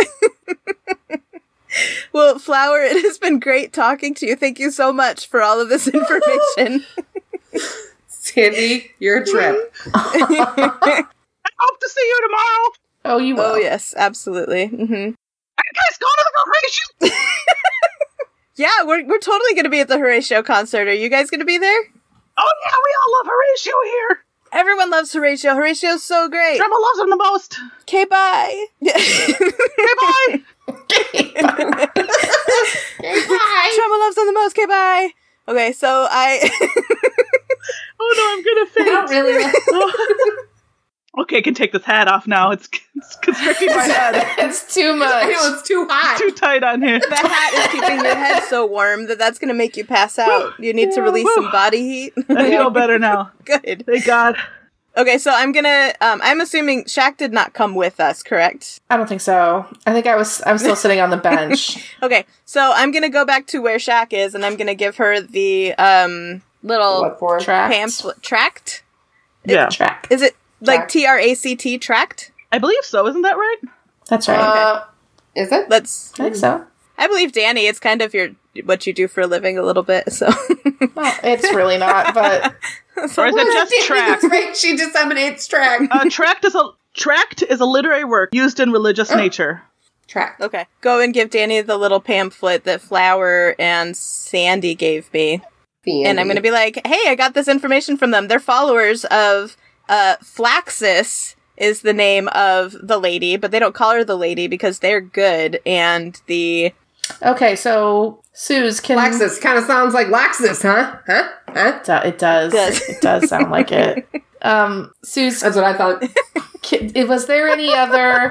[SPEAKER 4] Well, Flower, it has been great talking to you. Thank you so much for all of this information.
[SPEAKER 2] Sandy, you're a trip.
[SPEAKER 1] I hope to see you tomorrow.
[SPEAKER 3] Oh, you will.
[SPEAKER 4] Oh, yes, absolutely. Mm-hmm.
[SPEAKER 1] Are you guys going to the Horatio?
[SPEAKER 4] Yeah, we're totally going to be at the Horatio concert. Are you guys going to be there?
[SPEAKER 1] Oh, yeah, we all love Horatio here.
[SPEAKER 4] Everyone loves Horatio. Horatio's so great.
[SPEAKER 1] Dremel loves him the most.
[SPEAKER 4] Okay, bye.
[SPEAKER 1] Okay, bye.
[SPEAKER 2] Okay, bye.
[SPEAKER 4] Trumba loves him the most. Okay, bye. Okay, so
[SPEAKER 1] Oh, no, I'm going to faint.
[SPEAKER 2] Not really.
[SPEAKER 1] Okay, I can take this hat off now. It's constricting my head.
[SPEAKER 3] It's too much.
[SPEAKER 2] I know, it's too hot.
[SPEAKER 1] Too tight on here.
[SPEAKER 4] the hat is keeping your head so warm that's going to make you pass out. You need to release some body heat.
[SPEAKER 1] I feel better now.
[SPEAKER 4] Good.
[SPEAKER 1] Thank God.
[SPEAKER 4] Okay, so I'm gonna, I'm assuming Shaq did not come with us, correct?
[SPEAKER 3] I don't think so. I think I was still sitting on the bench.
[SPEAKER 4] Okay, so I'm gonna go back to where Shaq is, and I'm gonna give her the, little
[SPEAKER 2] What for?
[SPEAKER 4] pamphlet. Tract?
[SPEAKER 1] Yeah.
[SPEAKER 3] Track.
[SPEAKER 4] Is it like
[SPEAKER 2] Tract.
[SPEAKER 4] TRACT? Tract?
[SPEAKER 1] I believe so. Isn't that right?
[SPEAKER 3] That's right.
[SPEAKER 2] Is it?
[SPEAKER 3] I think so.
[SPEAKER 4] I believe Danny, it's kind of what you do for a living a little bit, so.
[SPEAKER 3] Well, it's really not, but
[SPEAKER 1] Or is it just tract?
[SPEAKER 2] That's right. She disseminates tract.
[SPEAKER 1] Tract is a literary work used in religious nature.
[SPEAKER 2] Tract.
[SPEAKER 4] Okay. Go and give Danny the little pamphlet that Flower and Sandy gave me. And I'm going to be like, hey, I got this information from them. They're followers of Flaxus is the name of the lady, but they don't call her the lady because they're good. And the...
[SPEAKER 3] okay, so Suze can...
[SPEAKER 2] Laxus kind of sounds like Laxus, huh?
[SPEAKER 3] It does.
[SPEAKER 4] Does.
[SPEAKER 3] It does sound like it. Suze,
[SPEAKER 2] That's what I thought.
[SPEAKER 3] was there any other...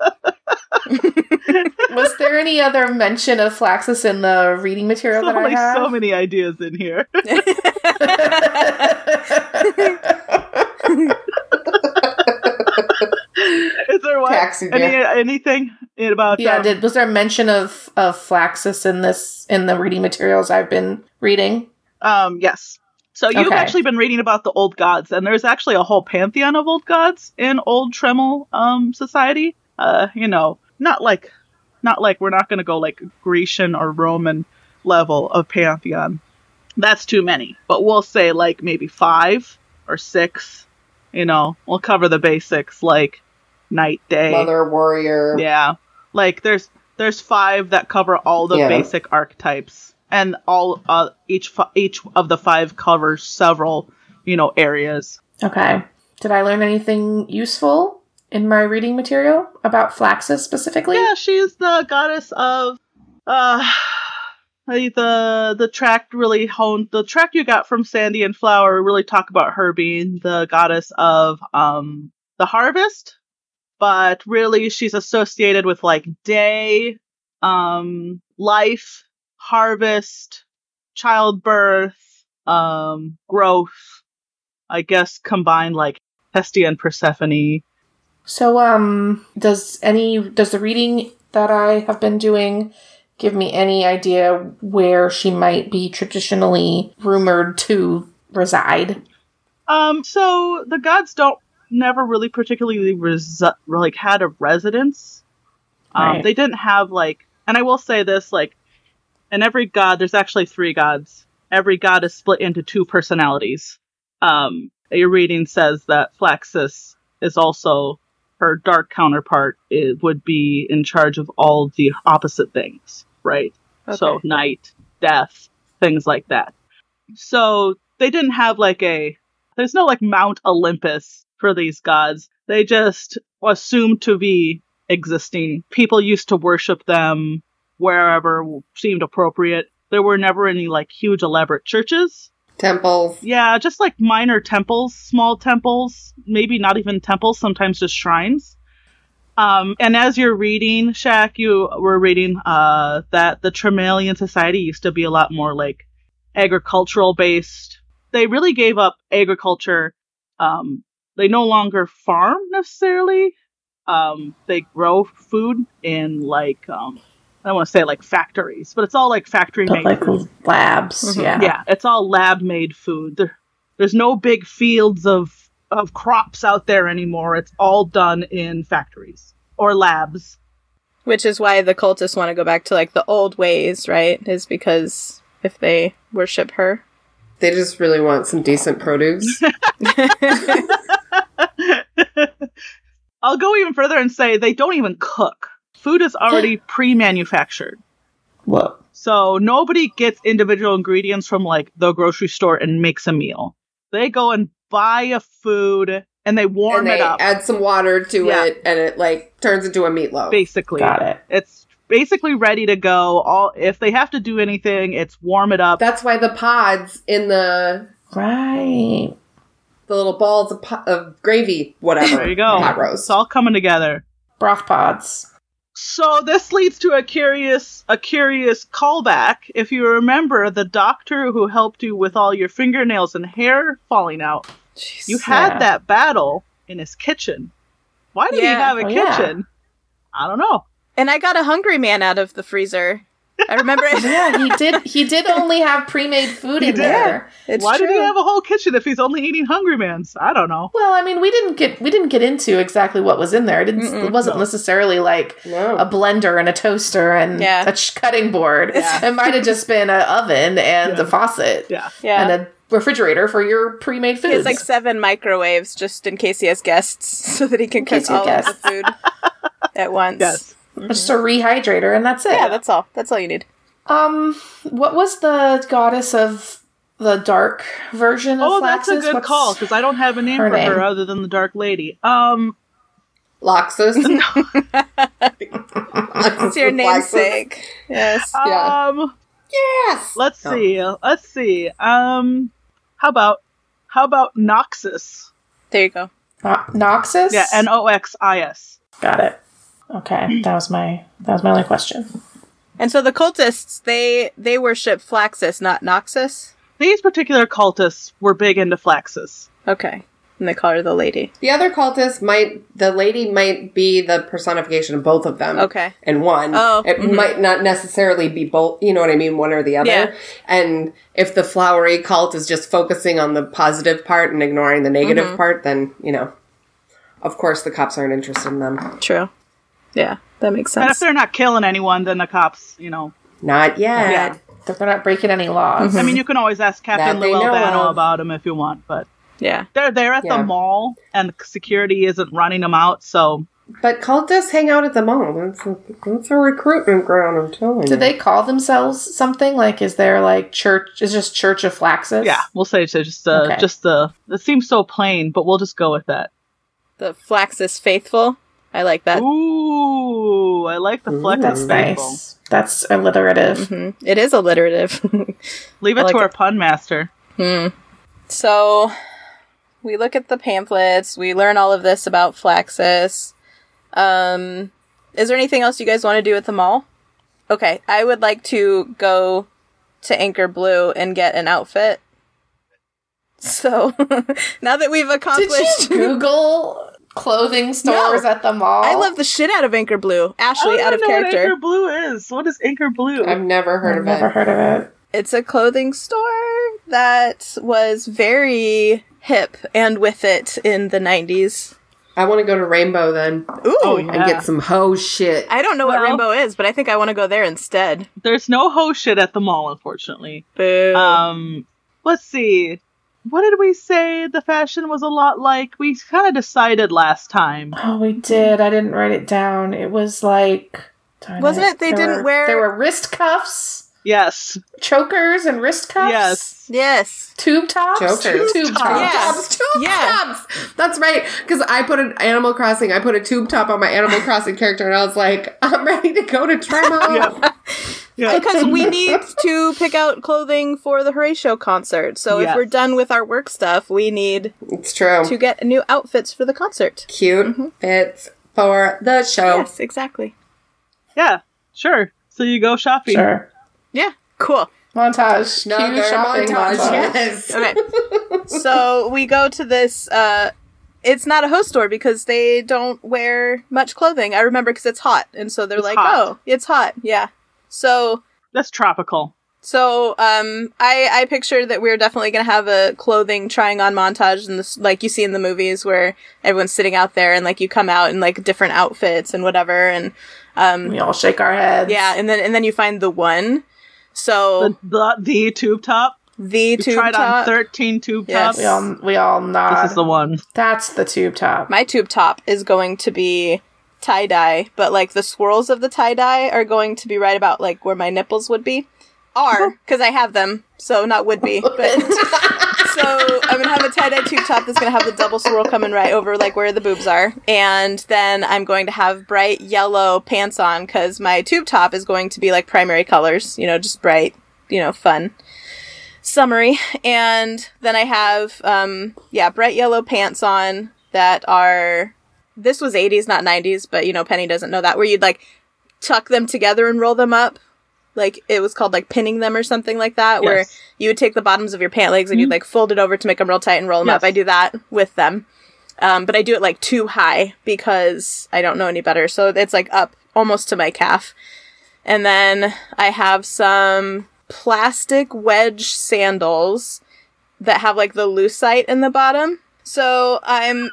[SPEAKER 3] was there any other mention of Flaxus in the reading material that I have?
[SPEAKER 1] So many ideas in here. Is there what? Anything about?
[SPEAKER 3] Yeah, was there mention of Flaxus in the reading materials I've been reading?
[SPEAKER 1] Yes. So you've actually been reading about the old gods, and there's actually a whole pantheon of old gods in Old Tremel society. Not like we're not going to go like Grecian or Roman level of pantheon. That's too many. But we'll say like maybe 5 or 6. We'll cover the basics like night, day,
[SPEAKER 2] Mother, warrior.
[SPEAKER 1] Yeah, like there's 5 that cover all the basic archetypes, and all each of the 5 covers several areas.
[SPEAKER 3] Okay. Did I learn anything useful in my reading material about Flaxus specifically?
[SPEAKER 1] Yeah, she's the goddess of the tract really honed the tract you got from Sandy and Flower really talk about her being the goddess of the harvest, but really she's associated with like day, life, harvest, childbirth, growth, I guess combined like Hestia and Persephone.
[SPEAKER 3] So, does the reading that I have been doing give me any idea where she might be traditionally rumored to reside?
[SPEAKER 1] So the gods never really particularly had a residence.
[SPEAKER 3] Right.
[SPEAKER 1] They didn't have and I will say this, in every god, there's actually 3 gods. Every god is split into 2 personalities. Your reading says that Flaxus is also her dark counterpart. It would be in charge of all the opposite things, right?
[SPEAKER 4] Okay.
[SPEAKER 1] So night, death, things like that. So they didn't have there's no Mount Olympus for these gods. They just assumed to be existing. People used to worship them wherever seemed appropriate. There were never any huge elaborate churches.
[SPEAKER 2] Temples.
[SPEAKER 1] Yeah, just minor temples, small temples, maybe not even temples, sometimes just shrines. And as you're reading, Shaq, you were reading that the Tremalian society used to be a lot more like agricultural based. They really gave up agriculture. They no longer farm necessarily. They grow food in like I don't want to say like factories, but it's all like factory made
[SPEAKER 3] like
[SPEAKER 1] food.
[SPEAKER 3] Labs. Yeah.
[SPEAKER 1] Yeah, it's all lab made food. There's no big fields of crops out there anymore. It's all done in factories or labs.
[SPEAKER 4] Which is why the cultists want to go back to like the old ways, right? Is because if they worship her.
[SPEAKER 2] They just really want some decent produce.
[SPEAKER 1] I'll go even further and say they don't even cook. Food is already pre-manufactured.
[SPEAKER 3] Whoa.
[SPEAKER 1] So nobody gets individual ingredients from like the grocery store and makes a meal. They go and buy a food and they warm it up.
[SPEAKER 2] Add some water to it and it like turns into a meatloaf.
[SPEAKER 1] Basically.
[SPEAKER 3] Got it.
[SPEAKER 1] It's basically ready to go. If they have to do anything, it's warm it up.
[SPEAKER 2] That's why the pods in the
[SPEAKER 3] Right.
[SPEAKER 2] the little balls of gravy, whatever.
[SPEAKER 1] There you go.
[SPEAKER 2] Pot roast.
[SPEAKER 1] It's all coming together.
[SPEAKER 3] Broth pods.
[SPEAKER 1] So this leads to a curious callback. If you remember the doctor who helped you with all your fingernails and hair falling out, you had that battle in his kitchen. Why did he have a kitchen? I don't know.
[SPEAKER 4] And I got a Hungry Man out of the freezer. I remember it.
[SPEAKER 3] Yeah, he did. He did only have pre-made food in there.
[SPEAKER 1] Why did he have a whole kitchen if he's only eating Hungry Man's? I don't know.
[SPEAKER 3] Well, I mean, we didn't get into exactly what was in there. It wasn't necessarily like a blender and a toaster and a cutting board. Yeah. It might have just been an oven and a faucet. And a refrigerator for your pre-made foods.
[SPEAKER 4] He has like 7 microwaves just in case he has guests, so that he can cook all of the food at once.
[SPEAKER 1] Yes.
[SPEAKER 3] Just a rehydrator, and that's it.
[SPEAKER 4] Yeah, that's all. That's all you need.
[SPEAKER 3] What was the goddess of the dark version of Flaxus?
[SPEAKER 1] That's a good call, because I don't have a name for her other than the Dark Lady.
[SPEAKER 2] Loxus.
[SPEAKER 4] It's your namesake. Yes.
[SPEAKER 2] Yes.
[SPEAKER 1] Let's see. How about Noxus?
[SPEAKER 4] There you go.
[SPEAKER 3] Noxus?
[SPEAKER 1] Yeah, Noxis.
[SPEAKER 3] Got it. Okay, that was my only question.
[SPEAKER 4] And so the cultists, they worship Flaxus, not Noxus?
[SPEAKER 1] These particular cultists were big into Flaxus.
[SPEAKER 4] Okay. And they call her the lady.
[SPEAKER 2] The other cultist the lady might be the personification of both of them.
[SPEAKER 4] Okay.
[SPEAKER 2] And one.
[SPEAKER 4] Oh.
[SPEAKER 2] It might not necessarily be both, you know what I mean, one or the other.
[SPEAKER 4] Yeah.
[SPEAKER 2] And if the flowery cult is just focusing on the positive part and ignoring the negative part, then, of course the cops aren't interested in them.
[SPEAKER 4] True. Yeah, that makes sense.
[SPEAKER 1] And if they're not killing anyone, then the cops,
[SPEAKER 2] Not yet.
[SPEAKER 1] Yeah.
[SPEAKER 3] They're not breaking any laws.
[SPEAKER 1] I mean, you can always ask Captain Lou Albano about them if you want, but they're there at the mall, and security isn't running them out, so...
[SPEAKER 2] But cultists hang out at the mall. That's a recruitment ground, I'm telling you.
[SPEAKER 3] Do they call themselves something? Like, is there, like, church... Is just Church of Flaxus?
[SPEAKER 1] Yeah, we'll say it's just it seems so plain, but we'll just go with that.
[SPEAKER 4] The Flaxus Faithful. I like that.
[SPEAKER 1] Ooh, I like the Flaxus
[SPEAKER 3] That's
[SPEAKER 1] Faithful.
[SPEAKER 3] nice. That's alliterative.
[SPEAKER 4] Mm-hmm. It is alliterative.
[SPEAKER 1] Leave it to our pun master.
[SPEAKER 4] So, we look at the pamphlets. We learn all of this about Flaxus. Is there anything else you guys want to do at the mall? Okay, I would like to go to Anchor Blue and get an outfit. So, now that we've accomplished...
[SPEAKER 3] Did you Google clothing stores at the mall?
[SPEAKER 4] I love the shit out of Anchor Blue. Ashley, out of character.
[SPEAKER 1] What Anchor Blue is. What is Anchor Blue?
[SPEAKER 2] I've never heard of it.
[SPEAKER 3] Never heard of it.
[SPEAKER 4] It's a clothing store that was very hip and with it in the 90s.
[SPEAKER 2] I want to go to Rainbow then.
[SPEAKER 4] Ooh.
[SPEAKER 2] And get some hoe shit.
[SPEAKER 4] I don't know what Rainbow is, but I think I want to go there instead.
[SPEAKER 1] There's no hoe shit at the mall, unfortunately.
[SPEAKER 4] Boo.
[SPEAKER 1] Let's see. What did we say the fashion was a lot like? We kind of decided last time.
[SPEAKER 3] Oh, we did. I didn't write it down. It was like...
[SPEAKER 4] Wasn't it? There
[SPEAKER 3] were wrist cuffs?
[SPEAKER 1] Yes.
[SPEAKER 3] Chokers and wrist cuffs?
[SPEAKER 4] Yes.
[SPEAKER 3] Tube tops?
[SPEAKER 2] Chokers?
[SPEAKER 3] Tube tops.
[SPEAKER 2] Tube tops! That's right. Because I put a tube top on my Animal Crossing character and I was like, I'm ready to go to Tremo.
[SPEAKER 1] Yeah.
[SPEAKER 4] Because we need to pick out clothing for the Horatio concert. So if we're done with our work stuff, we need
[SPEAKER 2] It's true.
[SPEAKER 4] to get new outfits for the concert.
[SPEAKER 2] Cute, fits, for the show.
[SPEAKER 4] Yes, exactly.
[SPEAKER 1] Yeah, sure. So you go shopping.
[SPEAKER 3] Sure.
[SPEAKER 4] Yeah, cool.
[SPEAKER 3] Montage. Cue
[SPEAKER 2] Another
[SPEAKER 3] shopping montage.
[SPEAKER 2] Yes.
[SPEAKER 4] Okay. So we go to this, it's not a host store because they don't wear much clothing. I remember because it's hot. And so they're
[SPEAKER 1] It's
[SPEAKER 4] like,
[SPEAKER 1] hot.
[SPEAKER 4] oh, it's hot. Yeah. So
[SPEAKER 1] That's tropical.
[SPEAKER 4] I picture that we're definitely going to have a clothing trying on montage, and like you see in the movies where everyone's sitting out there and like you come out in like different outfits and whatever. And,
[SPEAKER 3] We all shake our heads.
[SPEAKER 4] yeah. And then you find the one. So
[SPEAKER 1] The tube top.
[SPEAKER 4] the
[SPEAKER 1] You
[SPEAKER 4] tube
[SPEAKER 1] tried
[SPEAKER 4] top.
[SPEAKER 1] on 13 tube
[SPEAKER 4] Yes.
[SPEAKER 1] tops.
[SPEAKER 3] We all nod.
[SPEAKER 1] This is the one.
[SPEAKER 3] That's the tube top.
[SPEAKER 4] My tube top is going to be tie-dye, but like the swirls of the tie-dye are going to be right about like where my nipples would be. Are, because I have them, so not would be. But so I'm going to have a tie-dye tube top that's going to have the double swirl coming right over like where the boobs are. And then I'm going to have bright yellow pants on because my tube top is going to be like primary colors, just bright, fun. Summery. And then I have, bright yellow pants on that are, this was 80s, not 90s, but Penny doesn't know that, where you'd like tuck them together and roll them up. Like, it was called, like, pinning them or something like that, where
[SPEAKER 1] Yes.
[SPEAKER 4] you would take the bottoms of your pant legs and you'd, like, fold it over to make them real tight and roll them up.
[SPEAKER 1] Yes.
[SPEAKER 4] I do that with them. But I do it, like, too high because I don't know any better. So it's, like, up almost to my calf. And then I have some plastic wedge sandals that have, like, the lucite in the bottom. So I'm...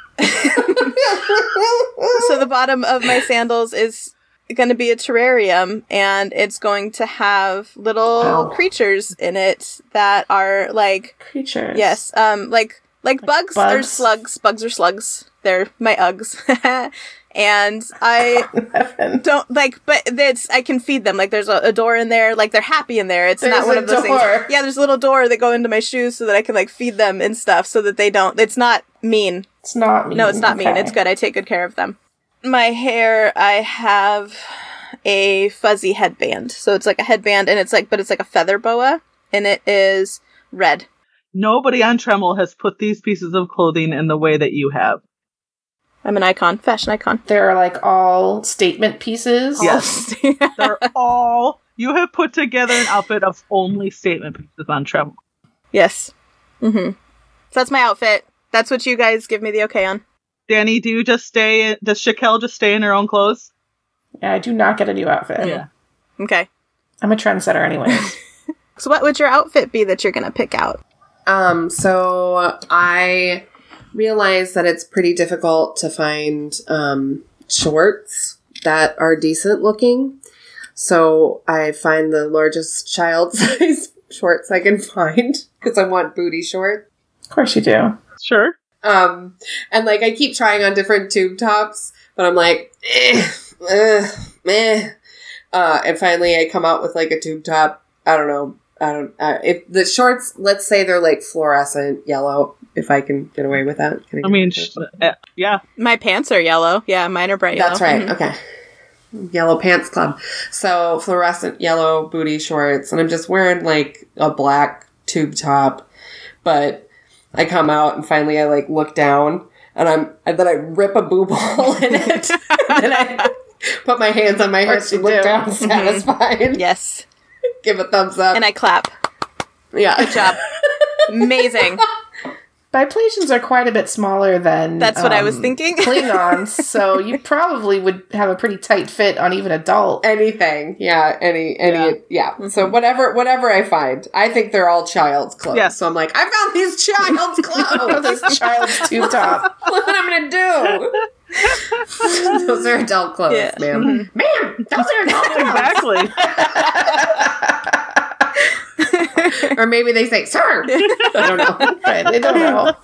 [SPEAKER 4] So the bottom of my sandals is going to be a terrarium, and it's going to have little creatures in it that are like
[SPEAKER 3] Creatures.
[SPEAKER 4] yes, like bugs or
[SPEAKER 3] bugs?
[SPEAKER 4] slugs. Bugs or slugs. They're my Uggs, and I don't like. But it's I can feed them. Like there's a door in there. Like they're happy in there. It's
[SPEAKER 3] There's
[SPEAKER 4] not one
[SPEAKER 3] a
[SPEAKER 4] of those things.
[SPEAKER 3] door.
[SPEAKER 4] Yeah, there's a little door that go into my shoes so that I can like feed them and stuff, so that they don't. It's not mean.
[SPEAKER 3] It's not mean.
[SPEAKER 4] No, it's not mean.
[SPEAKER 3] Okay.
[SPEAKER 4] It's good. I take good care of them. My hair, I have a fuzzy headband. So it's like a headband, and it's like a feather boa, and it is red.
[SPEAKER 1] Nobody on Tremel has put these pieces of clothing in the way that you have.
[SPEAKER 4] I'm an icon, fashion icon.
[SPEAKER 3] They're like all statement pieces.
[SPEAKER 1] Yes. They're all... You have put together an outfit of only statement pieces on Tremel.
[SPEAKER 4] Yes. Mm-hmm. So that's my outfit. That's what you guys give me the okay on.
[SPEAKER 1] Danny, does Shaquelle just stay in her own clothes?
[SPEAKER 3] Yeah, I do not get a new outfit.
[SPEAKER 1] Yeah.
[SPEAKER 4] Okay.
[SPEAKER 3] I'm a trendsetter anyways.
[SPEAKER 4] So what would your outfit be that you're going to pick out?
[SPEAKER 2] So I realize that it's pretty difficult to find shorts that are decent looking. So I find the largest child size shorts I can find because I want booty shorts.
[SPEAKER 3] Of course you do.
[SPEAKER 1] Sure.
[SPEAKER 2] And like I keep trying on different tube tops, but I'm like, meh. And finally I come out with like a tube top. I don't know. If the shorts, let's say they're like fluorescent yellow, if I can get away with that. Can
[SPEAKER 1] I mean, yeah.
[SPEAKER 4] My pants are yellow. Yeah, mine are bright yellow.
[SPEAKER 2] That's right.
[SPEAKER 4] Mhm.
[SPEAKER 2] Okay. Yellow Pants Club. So fluorescent yellow booty shorts, and I'm just wearing like a black tube top, but I come out and finally I like look down and then I rip a boob hole in it. And then I put my hands on my hips and look down satisfied.
[SPEAKER 4] Yes.
[SPEAKER 2] Give a thumbs up.
[SPEAKER 4] And I clap.
[SPEAKER 2] Yeah.
[SPEAKER 4] Good job. Amazing.
[SPEAKER 3] Biplacians are quite a bit smaller than
[SPEAKER 4] That's what I was thinking.
[SPEAKER 3] Klingons, so you probably would have a pretty tight fit on even adult.
[SPEAKER 2] Anything. Yeah.
[SPEAKER 4] Mm-hmm.
[SPEAKER 2] So whatever I find. I think they're all child's clothes.
[SPEAKER 1] Yeah.
[SPEAKER 2] So I'm like, I found these child's clothes.
[SPEAKER 3] This child's tube top.
[SPEAKER 2] What am I gonna do? Those are adult clothes,
[SPEAKER 4] Yeah.
[SPEAKER 2] ma'am. Ma'am, those are adult clothes.
[SPEAKER 1] Exactly.
[SPEAKER 2] Or maybe they say, sir. I don't know.
[SPEAKER 3] Right, they don't know.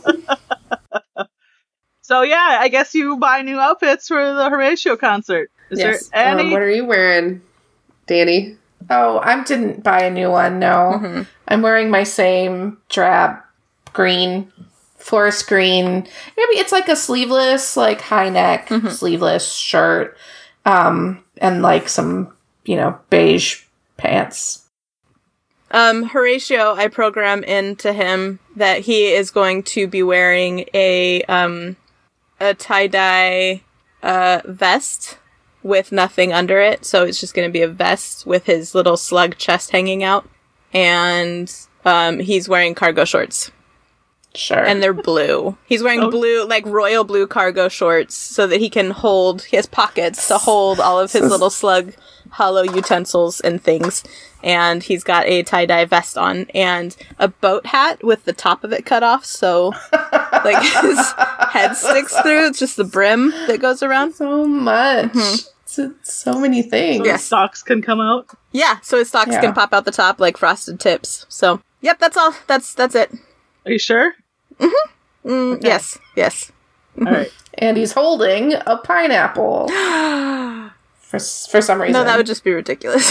[SPEAKER 1] So yeah, I guess you buy new outfits for the Horatio concert. Is
[SPEAKER 2] Yes.
[SPEAKER 1] there any?
[SPEAKER 2] What are you wearing, Danny?
[SPEAKER 3] Oh, I didn't buy a new one, no.
[SPEAKER 4] Mm-hmm.
[SPEAKER 3] I'm wearing my same drab green, forest green. Maybe it's like a sleeveless, like high neck, sleeveless shirt. And like some, beige pants.
[SPEAKER 4] Horatio, I program into him that he is going to be wearing a tie-dye, vest with nothing under it. So it's just going to be a vest with his little slug chest hanging out. And he's wearing cargo shorts.
[SPEAKER 3] Sure.
[SPEAKER 4] And they're blue. He's wearing blue, like royal blue cargo shorts so that he has pockets to hold all of his little slug hollow utensils and things. And he's got a tie-dye vest on and a boat hat with the top of it cut off. So, like, his head sticks through. It's just the brim that goes around.
[SPEAKER 3] So much. So many things.
[SPEAKER 1] So his socks can come out.
[SPEAKER 4] Yeah, so his socks can pop out the top like frosted tips. So, yep, that's all. That's it.
[SPEAKER 1] Are you sure?
[SPEAKER 4] Okay. Yes.
[SPEAKER 1] All right.
[SPEAKER 3] And he's holding a pineapple. For some reason.
[SPEAKER 4] No, that would just be ridiculous.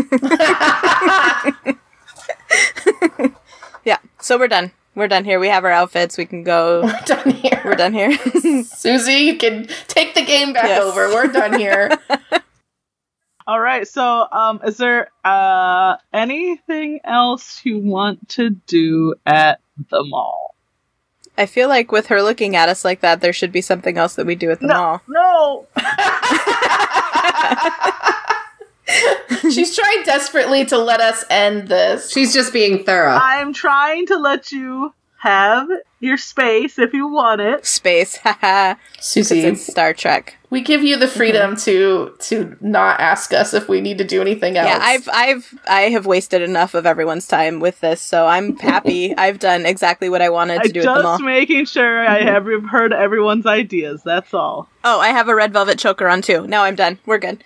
[SPEAKER 4] Yeah, so we're done. We're done here. We have our outfits. We can go.
[SPEAKER 3] We're done here.
[SPEAKER 4] We're done here.
[SPEAKER 3] Susie, you can take the game back over. We're done here.
[SPEAKER 1] All right. So, is there anything else you want to do at the mall?
[SPEAKER 4] I feel like with her looking at us like that, there should be something else that we do at the mall.
[SPEAKER 1] No.
[SPEAKER 3] She's trying desperately to let us end this.
[SPEAKER 2] She's just being thorough.
[SPEAKER 1] I'm trying to let you have your space if you want it.
[SPEAKER 4] Space, haha.
[SPEAKER 3] Susie,
[SPEAKER 4] it's Star Trek.
[SPEAKER 3] we give you the freedom to not ask us if we need to do anything else.
[SPEAKER 4] Yeah, I have wasted enough of everyone's time with this, so I'm happy. I've done exactly what I wanted to do at the mall.
[SPEAKER 1] Just making sure I have heard everyone's ideas. That's all.
[SPEAKER 4] Oh, I have a red velvet choker on too. Now I'm done. We're good.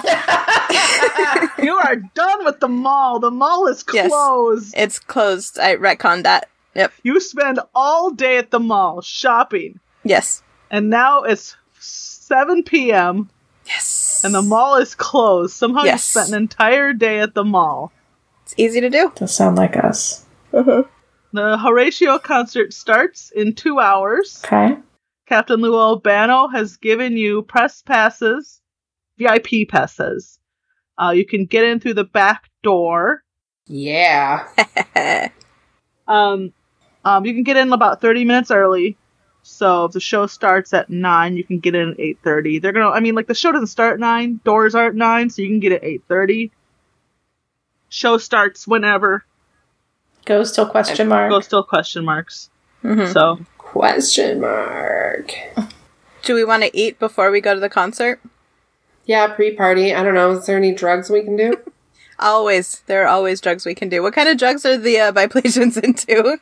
[SPEAKER 1] You are done with the mall. The mall is closed.
[SPEAKER 4] Yes, it's closed. I retconned that. Yep.
[SPEAKER 1] You spend all day at the mall shopping.
[SPEAKER 4] Yes.
[SPEAKER 1] And now it's 7 p.m.
[SPEAKER 4] Yes.
[SPEAKER 1] And the mall is closed. Somehow you spent an entire day at the mall.
[SPEAKER 4] It's easy to do.
[SPEAKER 3] Does sound like us.
[SPEAKER 1] The Horatio concert starts in 2 hours.
[SPEAKER 3] Okay.
[SPEAKER 1] Captain Lou Albano has given you press passes, VIP passes. You can get in through the back door.
[SPEAKER 2] Yeah.
[SPEAKER 1] You can get in about 30 minutes early. So if the show starts at 9, you can get in at 8:30. They're gonna, the show doesn't start at 9. Doors are at 9, so you can get at 8:30. Show starts whenever.
[SPEAKER 3] Goes till question mark.
[SPEAKER 1] Goes till question marks.
[SPEAKER 4] Mm-hmm.
[SPEAKER 1] So
[SPEAKER 2] question mark.
[SPEAKER 4] Do we want to eat before we go to the concert?
[SPEAKER 2] Yeah, pre-party. I don't know. Is there any drugs we can do?
[SPEAKER 4] Always. There are always drugs we can do. What kind of drugs are the Biplasians into?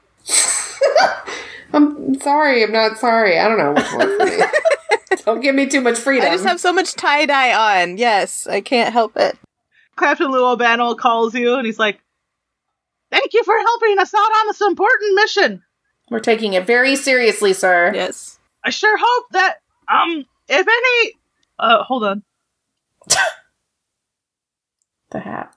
[SPEAKER 2] I'm sorry. I'm not sorry. I don't know which one for me. Don't give me too much freedom.
[SPEAKER 4] I just have so much tie-dye on. Yes, I can't help it.
[SPEAKER 1] Captain Lou Albano calls you, and he's like, "Thank you for helping us out on this important mission.
[SPEAKER 3] We're taking it very seriously, sir."
[SPEAKER 4] Yes.
[SPEAKER 1] I sure hope that, if any... hold on.
[SPEAKER 3] The hat.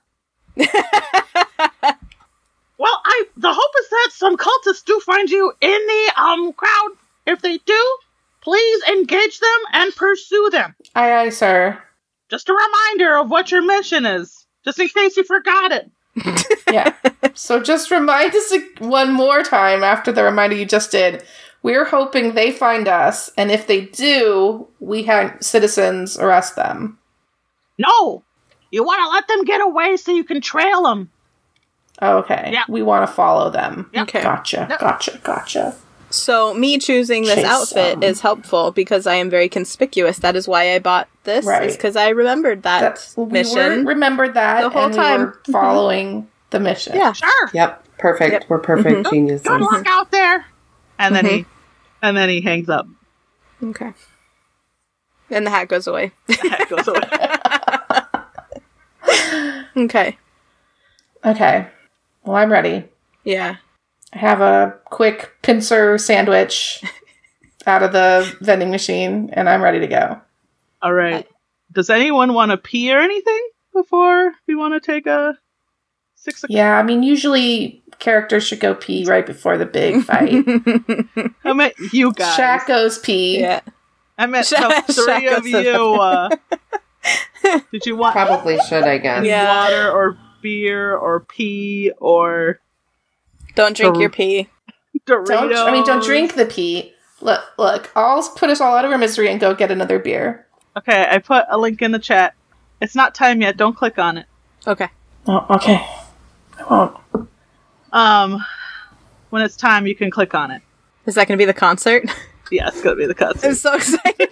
[SPEAKER 1] Well, the hope is that some cultists do find you in the, crowd. If they do, please engage them and pursue them.
[SPEAKER 3] Aye, aye, sir.
[SPEAKER 1] Just a reminder of what your mission is, just in case you forgot it.
[SPEAKER 3] Yeah. So just remind us one more time after the reminder you just did. We're hoping they find us, and if they do, we have citizens arrest them.
[SPEAKER 1] No! You want to let them get away so you can trail them.
[SPEAKER 3] Okay.
[SPEAKER 1] Yeah.
[SPEAKER 3] We want to follow them.
[SPEAKER 1] Yep.
[SPEAKER 4] Okay.
[SPEAKER 3] Gotcha.
[SPEAKER 1] Yep.
[SPEAKER 3] Gotcha.
[SPEAKER 4] So me choosing this
[SPEAKER 3] Chase
[SPEAKER 4] outfit is helpful because I am very conspicuous. That is why I bought this.
[SPEAKER 3] Right.
[SPEAKER 4] Because I remembered that mission.
[SPEAKER 3] We remembered that
[SPEAKER 4] the whole
[SPEAKER 3] and
[SPEAKER 4] time.
[SPEAKER 3] We were following the mission.
[SPEAKER 4] Yeah.
[SPEAKER 1] Sure.
[SPEAKER 2] Yep. Perfect.
[SPEAKER 4] Yep.
[SPEAKER 2] We're perfect geniuses.
[SPEAKER 1] Good luck out there. And then he hangs up.
[SPEAKER 4] Okay. And the hat goes away.
[SPEAKER 1] The hat goes away.
[SPEAKER 4] Okay.
[SPEAKER 3] Okay. Well, I'm ready.
[SPEAKER 4] Yeah.
[SPEAKER 3] I have a quick pincer sandwich out of the vending machine, and I'm ready to go.
[SPEAKER 1] All right. Does anyone want to pee or anything before we want to take a 6 o'clock?
[SPEAKER 3] Yeah, I mean, usually characters should go pee right before the big fight.
[SPEAKER 1] I meant you guys.
[SPEAKER 3] Shaq goes pee.
[SPEAKER 4] Yeah.
[SPEAKER 1] I meant the
[SPEAKER 4] Shaq
[SPEAKER 1] three of
[SPEAKER 4] goes
[SPEAKER 1] you. Did you want
[SPEAKER 2] Probably should, I guess.
[SPEAKER 4] Yeah.
[SPEAKER 1] water or beer or pee or
[SPEAKER 4] Don't drink your pee.
[SPEAKER 1] Doritos?
[SPEAKER 3] Don't drink the pee. Look, I'll put us all out of our misery and go get another beer.
[SPEAKER 1] Okay, I put a link in the chat. It's not time yet. Don't click on it.
[SPEAKER 4] Okay.
[SPEAKER 3] Oh, okay. I won't.
[SPEAKER 1] When it's time, you can click on it.
[SPEAKER 4] Is that going to be the concert?
[SPEAKER 1] Yeah, it's gonna be the concert.
[SPEAKER 4] I'm so excited.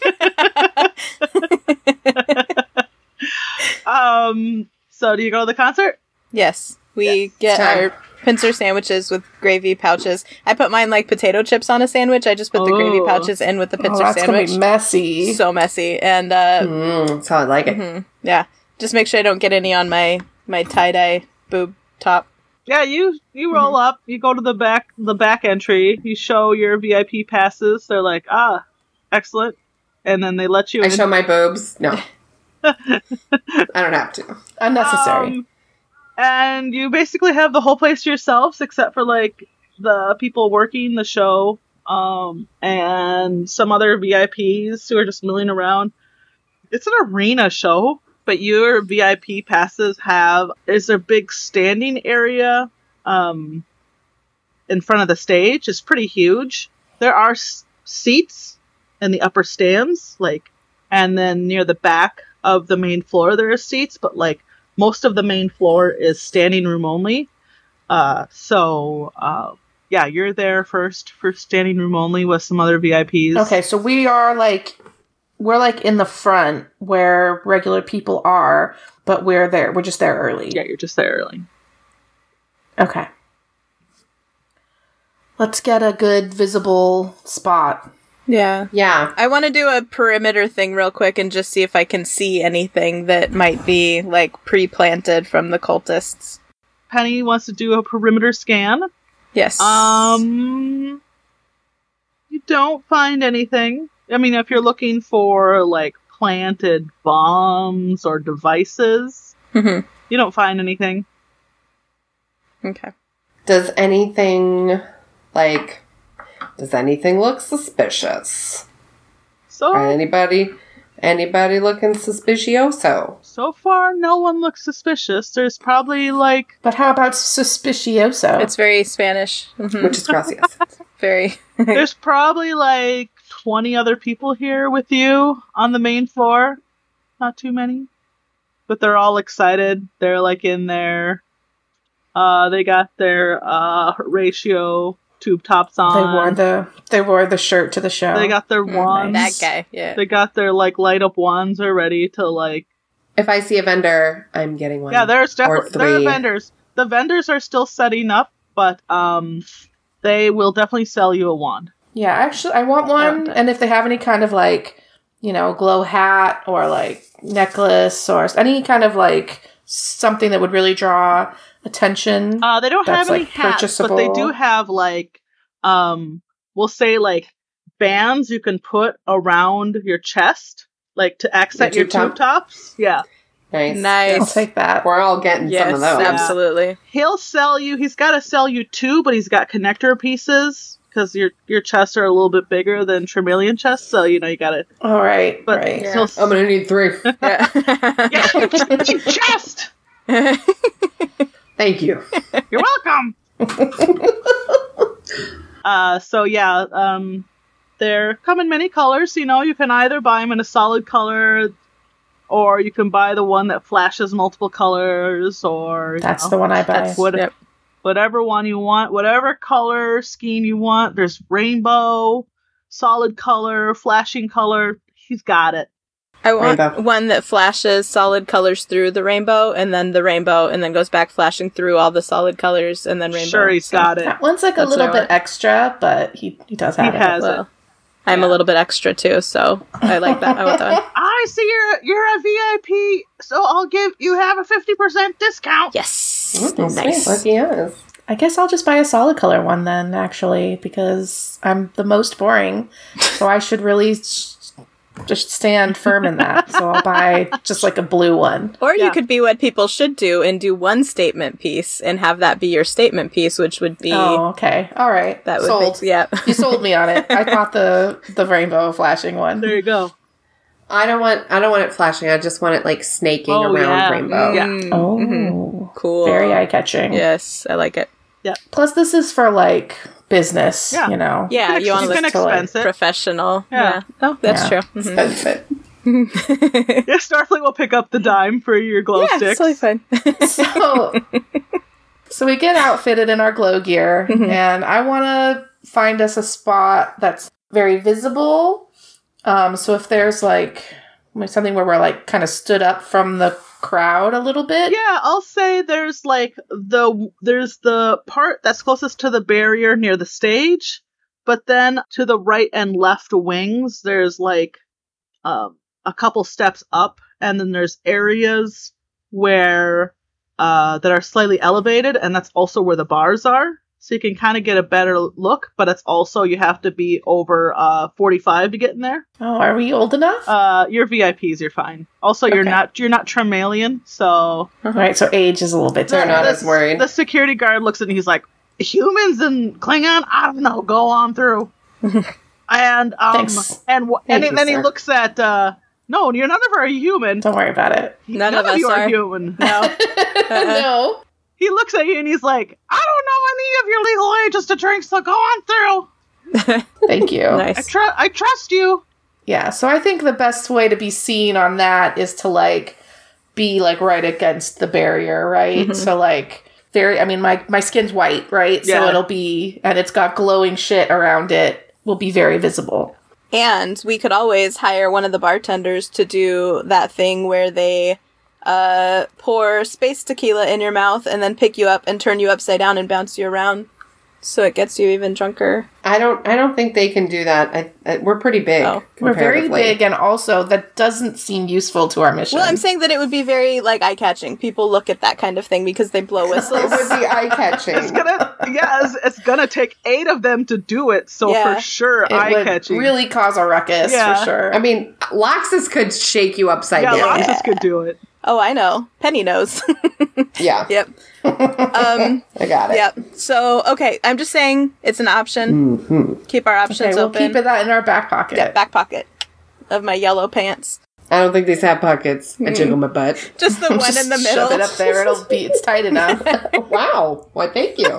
[SPEAKER 1] So do you go to the concert?
[SPEAKER 4] Yes. We get
[SPEAKER 2] time.
[SPEAKER 4] our pincer sandwiches with gravy pouches. I put mine like potato chips on a sandwich. I just put the gravy pouches in with the pincer
[SPEAKER 3] That's
[SPEAKER 4] sandwich.
[SPEAKER 3] gonna be messy.
[SPEAKER 4] So messy. And
[SPEAKER 2] That's how I like it.
[SPEAKER 4] yeah. Just make sure I don't get any on my tie-dye boob top.
[SPEAKER 1] Yeah, you roll up, you go to the back entry, you show your VIP passes, they're like, excellent. And then they let you
[SPEAKER 2] I
[SPEAKER 1] in.
[SPEAKER 2] show my boobs. No. I don't have to.
[SPEAKER 3] Unnecessary.
[SPEAKER 1] And you basically have the whole place to yourselves, except for like the people working the show, and some other VIPs who are just milling around. It's an arena show, but your VIP passes is a big standing area in front of the stage. It's pretty huge. There are seats in the upper stands, and then near the back of the main floor there are seats, but most of the main floor is standing room only. Yeah, you're there first for standing room only with some other VIPs.
[SPEAKER 3] Okay, so we're in the front where regular people are, but we're there. We're just there early.
[SPEAKER 1] Yeah, you're just there early.
[SPEAKER 3] Okay. Let's get a good visible spot.
[SPEAKER 4] Yeah.
[SPEAKER 2] Yeah.
[SPEAKER 4] I want to do a perimeter thing real quick and just see if I can see anything that might be, pre-planted from the cultists.
[SPEAKER 1] Penny wants to do a perimeter scan.
[SPEAKER 4] Yes.
[SPEAKER 1] You don't find anything. I mean, if you're looking for, planted bombs or devices, you don't find anything.
[SPEAKER 4] Okay.
[SPEAKER 2] Does anything look suspicious?
[SPEAKER 1] So,
[SPEAKER 2] Anybody looking suspicioso?
[SPEAKER 1] So far, no one looks suspicious. There's probably,
[SPEAKER 3] But how about suspicioso?
[SPEAKER 4] It's very Spanish.
[SPEAKER 2] Which is gracias.
[SPEAKER 4] Very.
[SPEAKER 1] there's probably, 20 other people here with you on the main floor. Not too many. But they're all excited. They're, in there. They got their, ratio tube tops on.
[SPEAKER 3] They wore the shirt to the show.
[SPEAKER 1] They got their wands.
[SPEAKER 4] That guy, yeah.
[SPEAKER 1] They got their, light up wands are ready to,
[SPEAKER 2] If I see a vendor, I'm getting one.
[SPEAKER 1] Yeah, there's definitely there are
[SPEAKER 2] 3.
[SPEAKER 1] vendors. The vendors are still setting up, but they will definitely sell you a wand.
[SPEAKER 3] Yeah, actually, I want one. And if they have any kind of glow hat or necklace or any kind of something that would really draw attention.
[SPEAKER 1] They don't have any hats, but they do have we'll say bands you can put around your chest, to accent your tube tops. Yeah.
[SPEAKER 2] Nice.
[SPEAKER 3] I'll take that.
[SPEAKER 2] We're all getting some of those.
[SPEAKER 4] Absolutely.
[SPEAKER 1] He'll sell you. He's got to sell you 2, but he's got connector pieces because your chests are a little bit bigger than Tremelian chests, so you got it.
[SPEAKER 3] All right.
[SPEAKER 1] But
[SPEAKER 3] right.
[SPEAKER 2] I'm gonna need 3.
[SPEAKER 4] Yeah.
[SPEAKER 1] Your chest.
[SPEAKER 2] Thank you.
[SPEAKER 1] You're welcome. They're come in many colors. You can either buy them in a solid color, or you can buy the one that flashes multiple colors, or
[SPEAKER 3] that's the one I buy.
[SPEAKER 1] Whatever one you want, whatever color scheme you want. There's rainbow, solid color, flashing color. He's got it.
[SPEAKER 4] I want one that flashes solid colors through the rainbow, and then the rainbow, and then goes back flashing through all the solid colors, and then rainbow.
[SPEAKER 1] Sure, he's got it.
[SPEAKER 3] That one's a little bit extra, but he does have it.
[SPEAKER 1] He has it.
[SPEAKER 4] I'm a little bit extra too, so I like that. I want that one.
[SPEAKER 1] I see you're a VIP, so I'll give you have a 50% discount.
[SPEAKER 4] Yes.
[SPEAKER 2] Ooh,
[SPEAKER 4] Nice.
[SPEAKER 2] Lucky us.
[SPEAKER 3] I guess I'll just buy a solid color one then, actually, because I'm the most boring, so I should really just stand firm in that. So I'll buy just a blue one.
[SPEAKER 4] Or you could be what people should do and do one statement piece and have that be your statement piece, which would be...
[SPEAKER 3] Oh, okay. All right.
[SPEAKER 4] That would
[SPEAKER 3] sold. You sold me on it. I bought the rainbow flashing one.
[SPEAKER 1] There you go.
[SPEAKER 2] I don't want it flashing. I just want it snaking around rainbow.
[SPEAKER 1] Yeah.
[SPEAKER 3] Oh,
[SPEAKER 4] cool.
[SPEAKER 3] Very eye-catching.
[SPEAKER 4] Yes, I like it.
[SPEAKER 1] Yeah.
[SPEAKER 3] Plus, this is for business.
[SPEAKER 1] Yeah.
[SPEAKER 3] You know.
[SPEAKER 4] Yeah, you want to look
[SPEAKER 1] expense it.
[SPEAKER 4] professional.
[SPEAKER 1] Yeah.
[SPEAKER 4] Oh, that's true.
[SPEAKER 2] Expensive.
[SPEAKER 1] Yeah, Starfleet will pick up the dime for your glow sticks.
[SPEAKER 4] It's totally fine.
[SPEAKER 3] So we get outfitted in our glow gear, and I want to find us a spot that's very visible. So if there's like something where we're like kind of stood up from the crowd a little bit.
[SPEAKER 1] Yeah, I'll say there's like there's the part that's closest to the barrier near the stage, but then to the right and left wings, there's like a couple steps up, and then there's areas where that are slightly elevated, and that's also where the bars are. So you can kind of get a better look, but it's also you have to be over 45 to get in there.
[SPEAKER 3] Oh, are we old enough?
[SPEAKER 1] You're VIPs, you're fine. Also, you're not Tremalian, so
[SPEAKER 3] all right. So age is a little bit.
[SPEAKER 2] They're not as worried.
[SPEAKER 1] The security guard looks at it and he's like, "Humans and Klingon, I don't know. Go on through." And
[SPEAKER 3] Thanks.
[SPEAKER 1] and then he looks at no, you're none of are human.
[SPEAKER 3] Don't worry about it.
[SPEAKER 4] None of us
[SPEAKER 1] you
[SPEAKER 4] are
[SPEAKER 1] human.
[SPEAKER 4] No.
[SPEAKER 3] No.
[SPEAKER 1] He looks at you and he's like, "I don't know any of your legal ages to drink, so go on through."
[SPEAKER 3] Thank you.
[SPEAKER 4] Nice.
[SPEAKER 1] I trust you.
[SPEAKER 3] Yeah, so I think the best way to be seen on that is to like be like right against the barrier, right? So like my skin's white, right?
[SPEAKER 1] Yeah.
[SPEAKER 3] So it'll be, and it's got glowing shit around it, will be very visible.
[SPEAKER 4] And we could always hire one of the bartenders to do that thing where they pour space tequila in your mouth and then pick you up and turn you upside down and bounce you around, so it gets you even drunker.
[SPEAKER 2] I don't think they can do that. We're pretty big.
[SPEAKER 4] Oh.
[SPEAKER 3] We're very big, and also that doesn't seem useful to our mission.
[SPEAKER 4] Well, I'm saying that it would be very like eye-catching. People look at that kind of thing because they blow whistles.
[SPEAKER 2] It would be eye-catching.
[SPEAKER 1] It's gonna take 8 of them to do it, so
[SPEAKER 4] Yeah.
[SPEAKER 1] for sure
[SPEAKER 3] it
[SPEAKER 1] eye-catching.
[SPEAKER 3] would really cause a ruckus
[SPEAKER 1] Yeah.
[SPEAKER 3] for sure.
[SPEAKER 2] I mean, Loxus could shake you upside
[SPEAKER 1] Yeah,
[SPEAKER 2] down.
[SPEAKER 1] Loxus could do it.
[SPEAKER 4] Oh, I know. Penny knows.
[SPEAKER 2] Yeah.
[SPEAKER 4] Yep.
[SPEAKER 2] I got it.
[SPEAKER 4] Yep. So, okay, I'm just saying it's an option. Keep our options
[SPEAKER 3] we'll
[SPEAKER 4] open.
[SPEAKER 3] keep it that in our back pocket.
[SPEAKER 4] Yeah, back pocket of my yellow pants.
[SPEAKER 2] I don't think these have pockets. I jiggle my butt.
[SPEAKER 4] Just the one in the middle.
[SPEAKER 3] Shove it up there. It's tight enough.
[SPEAKER 2] Wow. Well, thank you.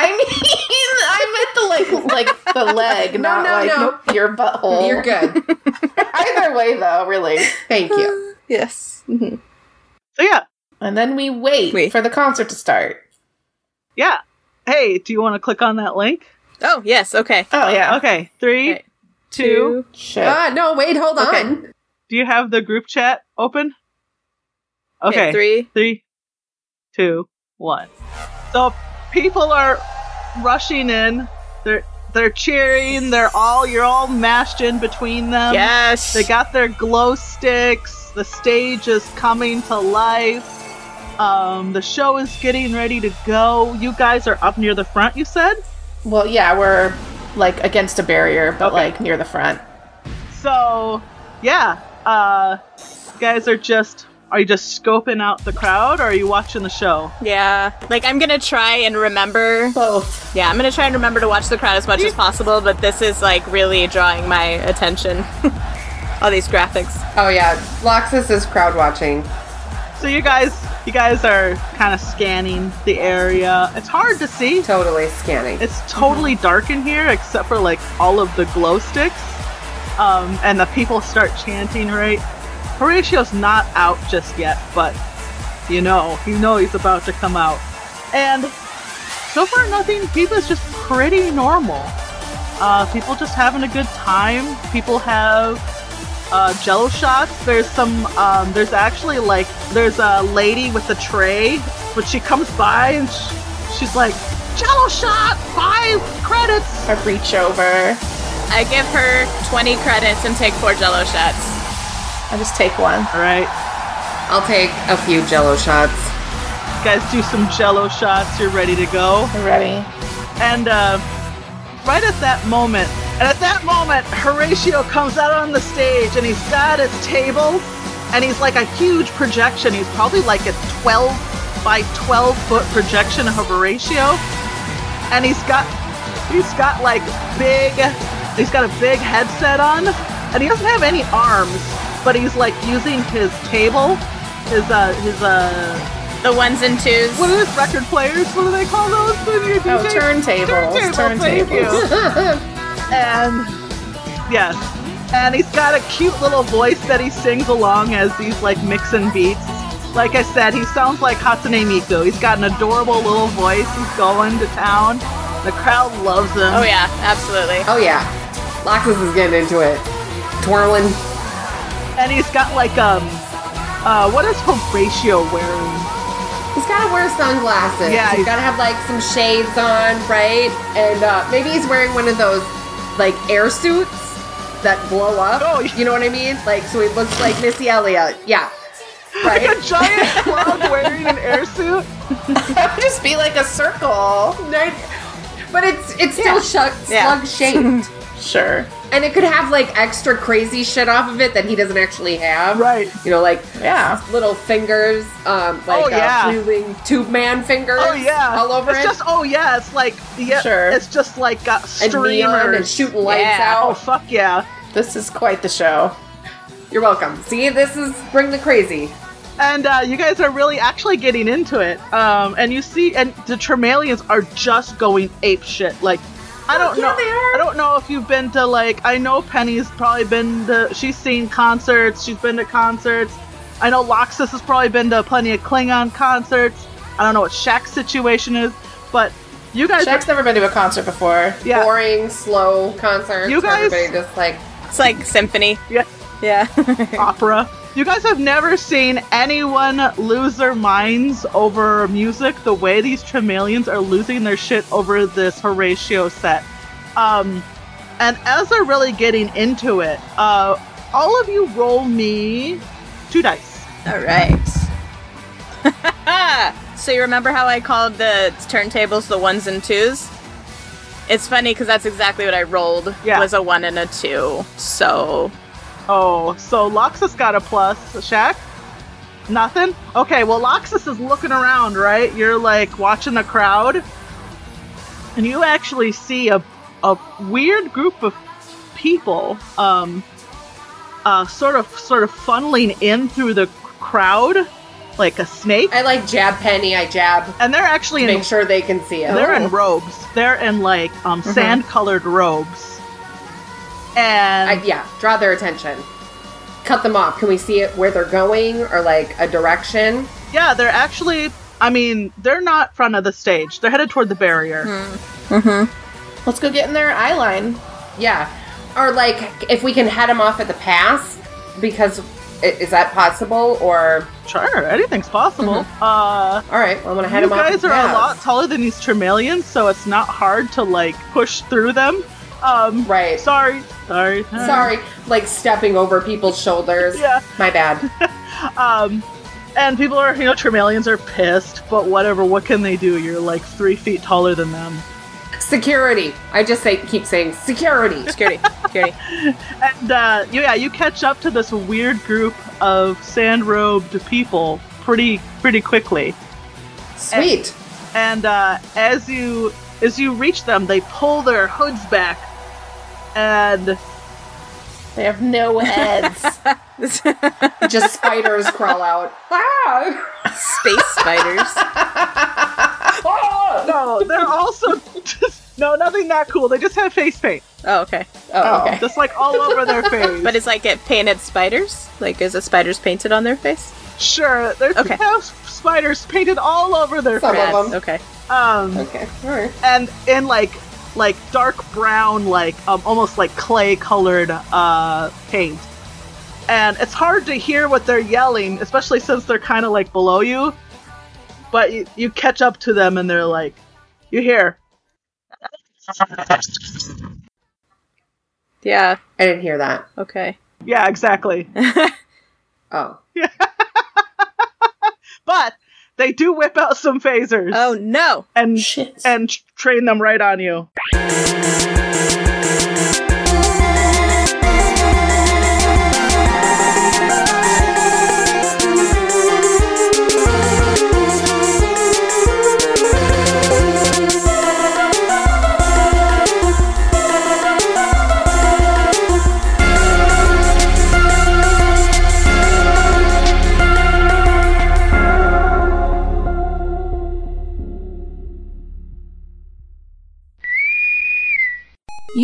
[SPEAKER 3] I meant the leg, not your butthole.
[SPEAKER 2] You're good.
[SPEAKER 3] Either way, though, really.
[SPEAKER 2] Thank you.
[SPEAKER 4] Yes. Mm-hmm.
[SPEAKER 1] So yeah.
[SPEAKER 3] And then we wait for the concert to start.
[SPEAKER 1] Yeah. Hey, do you want to click on that link?
[SPEAKER 4] Oh, yes. Okay.
[SPEAKER 3] Oh, yeah.
[SPEAKER 1] Okay. 3,
[SPEAKER 4] Okay.
[SPEAKER 1] 2.
[SPEAKER 3] Shit.
[SPEAKER 2] No, wait, hold
[SPEAKER 4] Okay.
[SPEAKER 2] on.
[SPEAKER 1] Do you have the group chat open? Okay.
[SPEAKER 4] 3.
[SPEAKER 1] 2, 1. So people are rushing in. They're cheering. You're all mashed in between them.
[SPEAKER 4] Yes.
[SPEAKER 1] They got their glow sticks. The stage is coming to life. The show is getting ready to go. You guys are up near the front, you said?
[SPEAKER 3] Well, yeah, we're like against a barrier, but like near the front.
[SPEAKER 1] So, yeah. You guys are you just scoping out the crowd, or are you watching the show?
[SPEAKER 4] Yeah. Like, I'm gonna try and remember.
[SPEAKER 3] Both.
[SPEAKER 4] Yeah, I'm gonna try and remember to watch the crowd as much as possible, but this is, like, really drawing my attention. All these graphics.
[SPEAKER 2] Oh, yeah. Loxus is crowd watching.
[SPEAKER 1] So you guys are kind of scanning the area. It's hard to see.
[SPEAKER 2] Totally scanning.
[SPEAKER 1] It's totally dark in here, except for like all of the glow sticks. And the people start chanting, right? Horatio's not out just yet, but you know he's about to come out. And so far nothing, people's just pretty normal. People just having a good time. People have Jello shots. There's there's a lady with a tray, but she comes by and she's like, Jello shot, 5 credits.
[SPEAKER 3] I reach over.
[SPEAKER 4] I give her 20 credits and take 4 Jello shots.
[SPEAKER 3] I just take one.
[SPEAKER 1] All right,
[SPEAKER 2] I'll take a few Jello shots.
[SPEAKER 1] you guys do some Jello shots. You're ready to go.
[SPEAKER 3] I'm ready.
[SPEAKER 1] And right at that moment, Horatio comes out on the stage and he's got his table and he's like a huge projection. He's probably like a 12 by 12 foot projection of Horatio. And he's got a big headset on and he doesn't have any arms, but he's like using his table,
[SPEAKER 4] The ones and twos.
[SPEAKER 1] what are those record players? What do they call those?
[SPEAKER 3] Turntables.
[SPEAKER 1] Thank you. And yes, And he's got a cute little voice that he sings along as he's like mixing beats. Like I said, he sounds like Hatsune Miku. He's got an adorable little voice. He's going to town. The crowd loves him.
[SPEAKER 4] Oh yeah, absolutely.
[SPEAKER 2] Oh yeah. Loxus is getting into it. Twirling.
[SPEAKER 1] And he's got like what is Horatio wearing?
[SPEAKER 2] He's gotta wear sunglasses.
[SPEAKER 1] Yeah,
[SPEAKER 2] He's gotta have like some shades on, right? And maybe he's wearing one of those like air suits that blow up.
[SPEAKER 1] Oh, yeah.
[SPEAKER 2] You know what I mean? Like, so he looks like Missy Elliott. Yeah. Right.
[SPEAKER 1] Like a giant clown wearing an air suit.
[SPEAKER 3] That would just be like a circle.
[SPEAKER 2] But it's still slug shaped.
[SPEAKER 3] Sure.
[SPEAKER 2] And it could have like extra crazy shit off of it that he doesn't actually have.
[SPEAKER 1] Right.
[SPEAKER 2] You know, like little fingers,
[SPEAKER 1] yeah.
[SPEAKER 2] fluting tube man fingers.
[SPEAKER 1] Oh yeah.
[SPEAKER 2] All over
[SPEAKER 1] it's
[SPEAKER 2] it.
[SPEAKER 1] Just, it's like
[SPEAKER 3] Sure.
[SPEAKER 1] It's just like got
[SPEAKER 2] And neon
[SPEAKER 1] streamers
[SPEAKER 2] and shooting lights
[SPEAKER 4] Yeah.
[SPEAKER 1] Oh
[SPEAKER 2] out.
[SPEAKER 1] fuck yeah.
[SPEAKER 3] This is quite the show.
[SPEAKER 2] You're welcome. See, this is Bring the Crazy.
[SPEAKER 1] And you guys are really actually getting into it. And you see, and the Tremalians are just going ape shit. Like, I don't know.
[SPEAKER 2] they are.
[SPEAKER 1] I don't know if you've been to I know Penny's probably been to. She's seen concerts. She's been to concerts. I know Loxus has probably been to plenty of Klingon concerts. I don't know what Shaq's situation is, but you guys.
[SPEAKER 3] Shaq's never been to a concert before.
[SPEAKER 1] Yeah.
[SPEAKER 2] Boring, slow concerts.
[SPEAKER 1] You guys-
[SPEAKER 2] where everybody just like
[SPEAKER 4] It's like symphony.
[SPEAKER 1] Yeah.
[SPEAKER 4] Yeah.
[SPEAKER 1] Opera. You guys have never seen anyone lose their minds over music the way these Tremalians are losing their shit over this Horatio set. And as they're really getting into it, all of you roll me 2 dice.
[SPEAKER 4] All right. So you remember how I called the turntables the 1s and 2s? It's funny because that's exactly what I rolled.
[SPEAKER 1] Yeah.
[SPEAKER 4] Was a 1 and a 2. So
[SPEAKER 1] Oh, so Loxus got a plus. Shaq? Nothing? Okay, well, Loxus is looking around, right? You're, like, watching the crowd. And you actually see a weird group of people sort of funneling in through the crowd like a snake.
[SPEAKER 2] I like jab Penny. I jab.
[SPEAKER 1] And they're actually
[SPEAKER 2] Make sure they can see it.
[SPEAKER 1] They're in robes. They're in, like, sand-colored robes. And
[SPEAKER 2] draw their attention. Cut them off. Can we see it where they're going or like a direction?
[SPEAKER 1] yeah, they're actually, I mean, they're not front of the stage. They're headed toward the barrier.
[SPEAKER 3] Let's go get in their eye line.
[SPEAKER 2] Yeah. Or like if we can head them off at the pass, because is that possible? Or
[SPEAKER 1] Sure, anything's possible.
[SPEAKER 2] all right, well, I'm gonna head
[SPEAKER 1] You
[SPEAKER 2] them off.
[SPEAKER 1] guys are a lot taller than these Tremalians, so it's not hard to, like, push through them.
[SPEAKER 2] Right.
[SPEAKER 1] Sorry.
[SPEAKER 2] Sorry, like stepping over people's shoulders.
[SPEAKER 1] Yeah.
[SPEAKER 2] My bad.
[SPEAKER 1] And people are, Tremalians are pissed, but whatever, what can they do? You're like 3 feet taller than them.
[SPEAKER 2] Security. I just keep saying security.
[SPEAKER 4] security.
[SPEAKER 1] And, you catch up to this weird group of sand-robed people pretty quickly.
[SPEAKER 2] Sweet.
[SPEAKER 1] And, as you reach them, they pull their hoods back, and
[SPEAKER 3] They have no heads.
[SPEAKER 2] Just spiders crawl out. Ah!
[SPEAKER 4] Space spiders.
[SPEAKER 1] no, they're also no, nothing that cool. They just have face paint,
[SPEAKER 4] Oh, okay.
[SPEAKER 2] Oh, okay.
[SPEAKER 1] just like all over their face.
[SPEAKER 4] But it's like it painted spiders? Like, is the spiders painted on their face?
[SPEAKER 1] Sure, they
[SPEAKER 4] Okay.
[SPEAKER 1] have spiders painted all over their
[SPEAKER 2] Some
[SPEAKER 1] face.
[SPEAKER 2] of them.
[SPEAKER 4] Okay.
[SPEAKER 2] Okay. All right.
[SPEAKER 1] And in like dark brown, like almost like clay colored paint. And it's hard to hear what they're yelling, especially since they're kind of like below you. But you catch up to them and they're like, you hear.
[SPEAKER 4] Yeah.
[SPEAKER 2] I didn't hear that.
[SPEAKER 4] Okay.
[SPEAKER 1] Yeah, exactly.
[SPEAKER 2] Oh.
[SPEAKER 1] But they do whip out some phasers.
[SPEAKER 4] Oh, no.
[SPEAKER 1] And
[SPEAKER 3] Shit.
[SPEAKER 1] and train them right on you.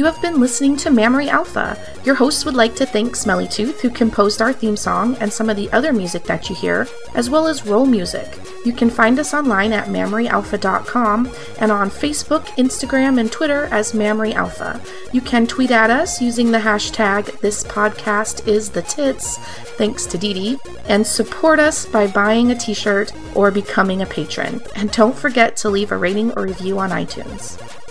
[SPEAKER 3] have been listening to Mammary Alpha. Your hosts would like to thank Smelly Tooth, who composed our theme song and some of the other music that you hear, as well as Roll Music. You can find us online at mammaryalpha.com and on Facebook, Instagram, and Twitter as Mammary Alpha. You can tweet at us using the hashtag #ThisPodcastIsTheTits, thanks to Dee Dee, and support us by buying a t-shirt or becoming a patron. And don't forget to leave a rating or review on iTunes.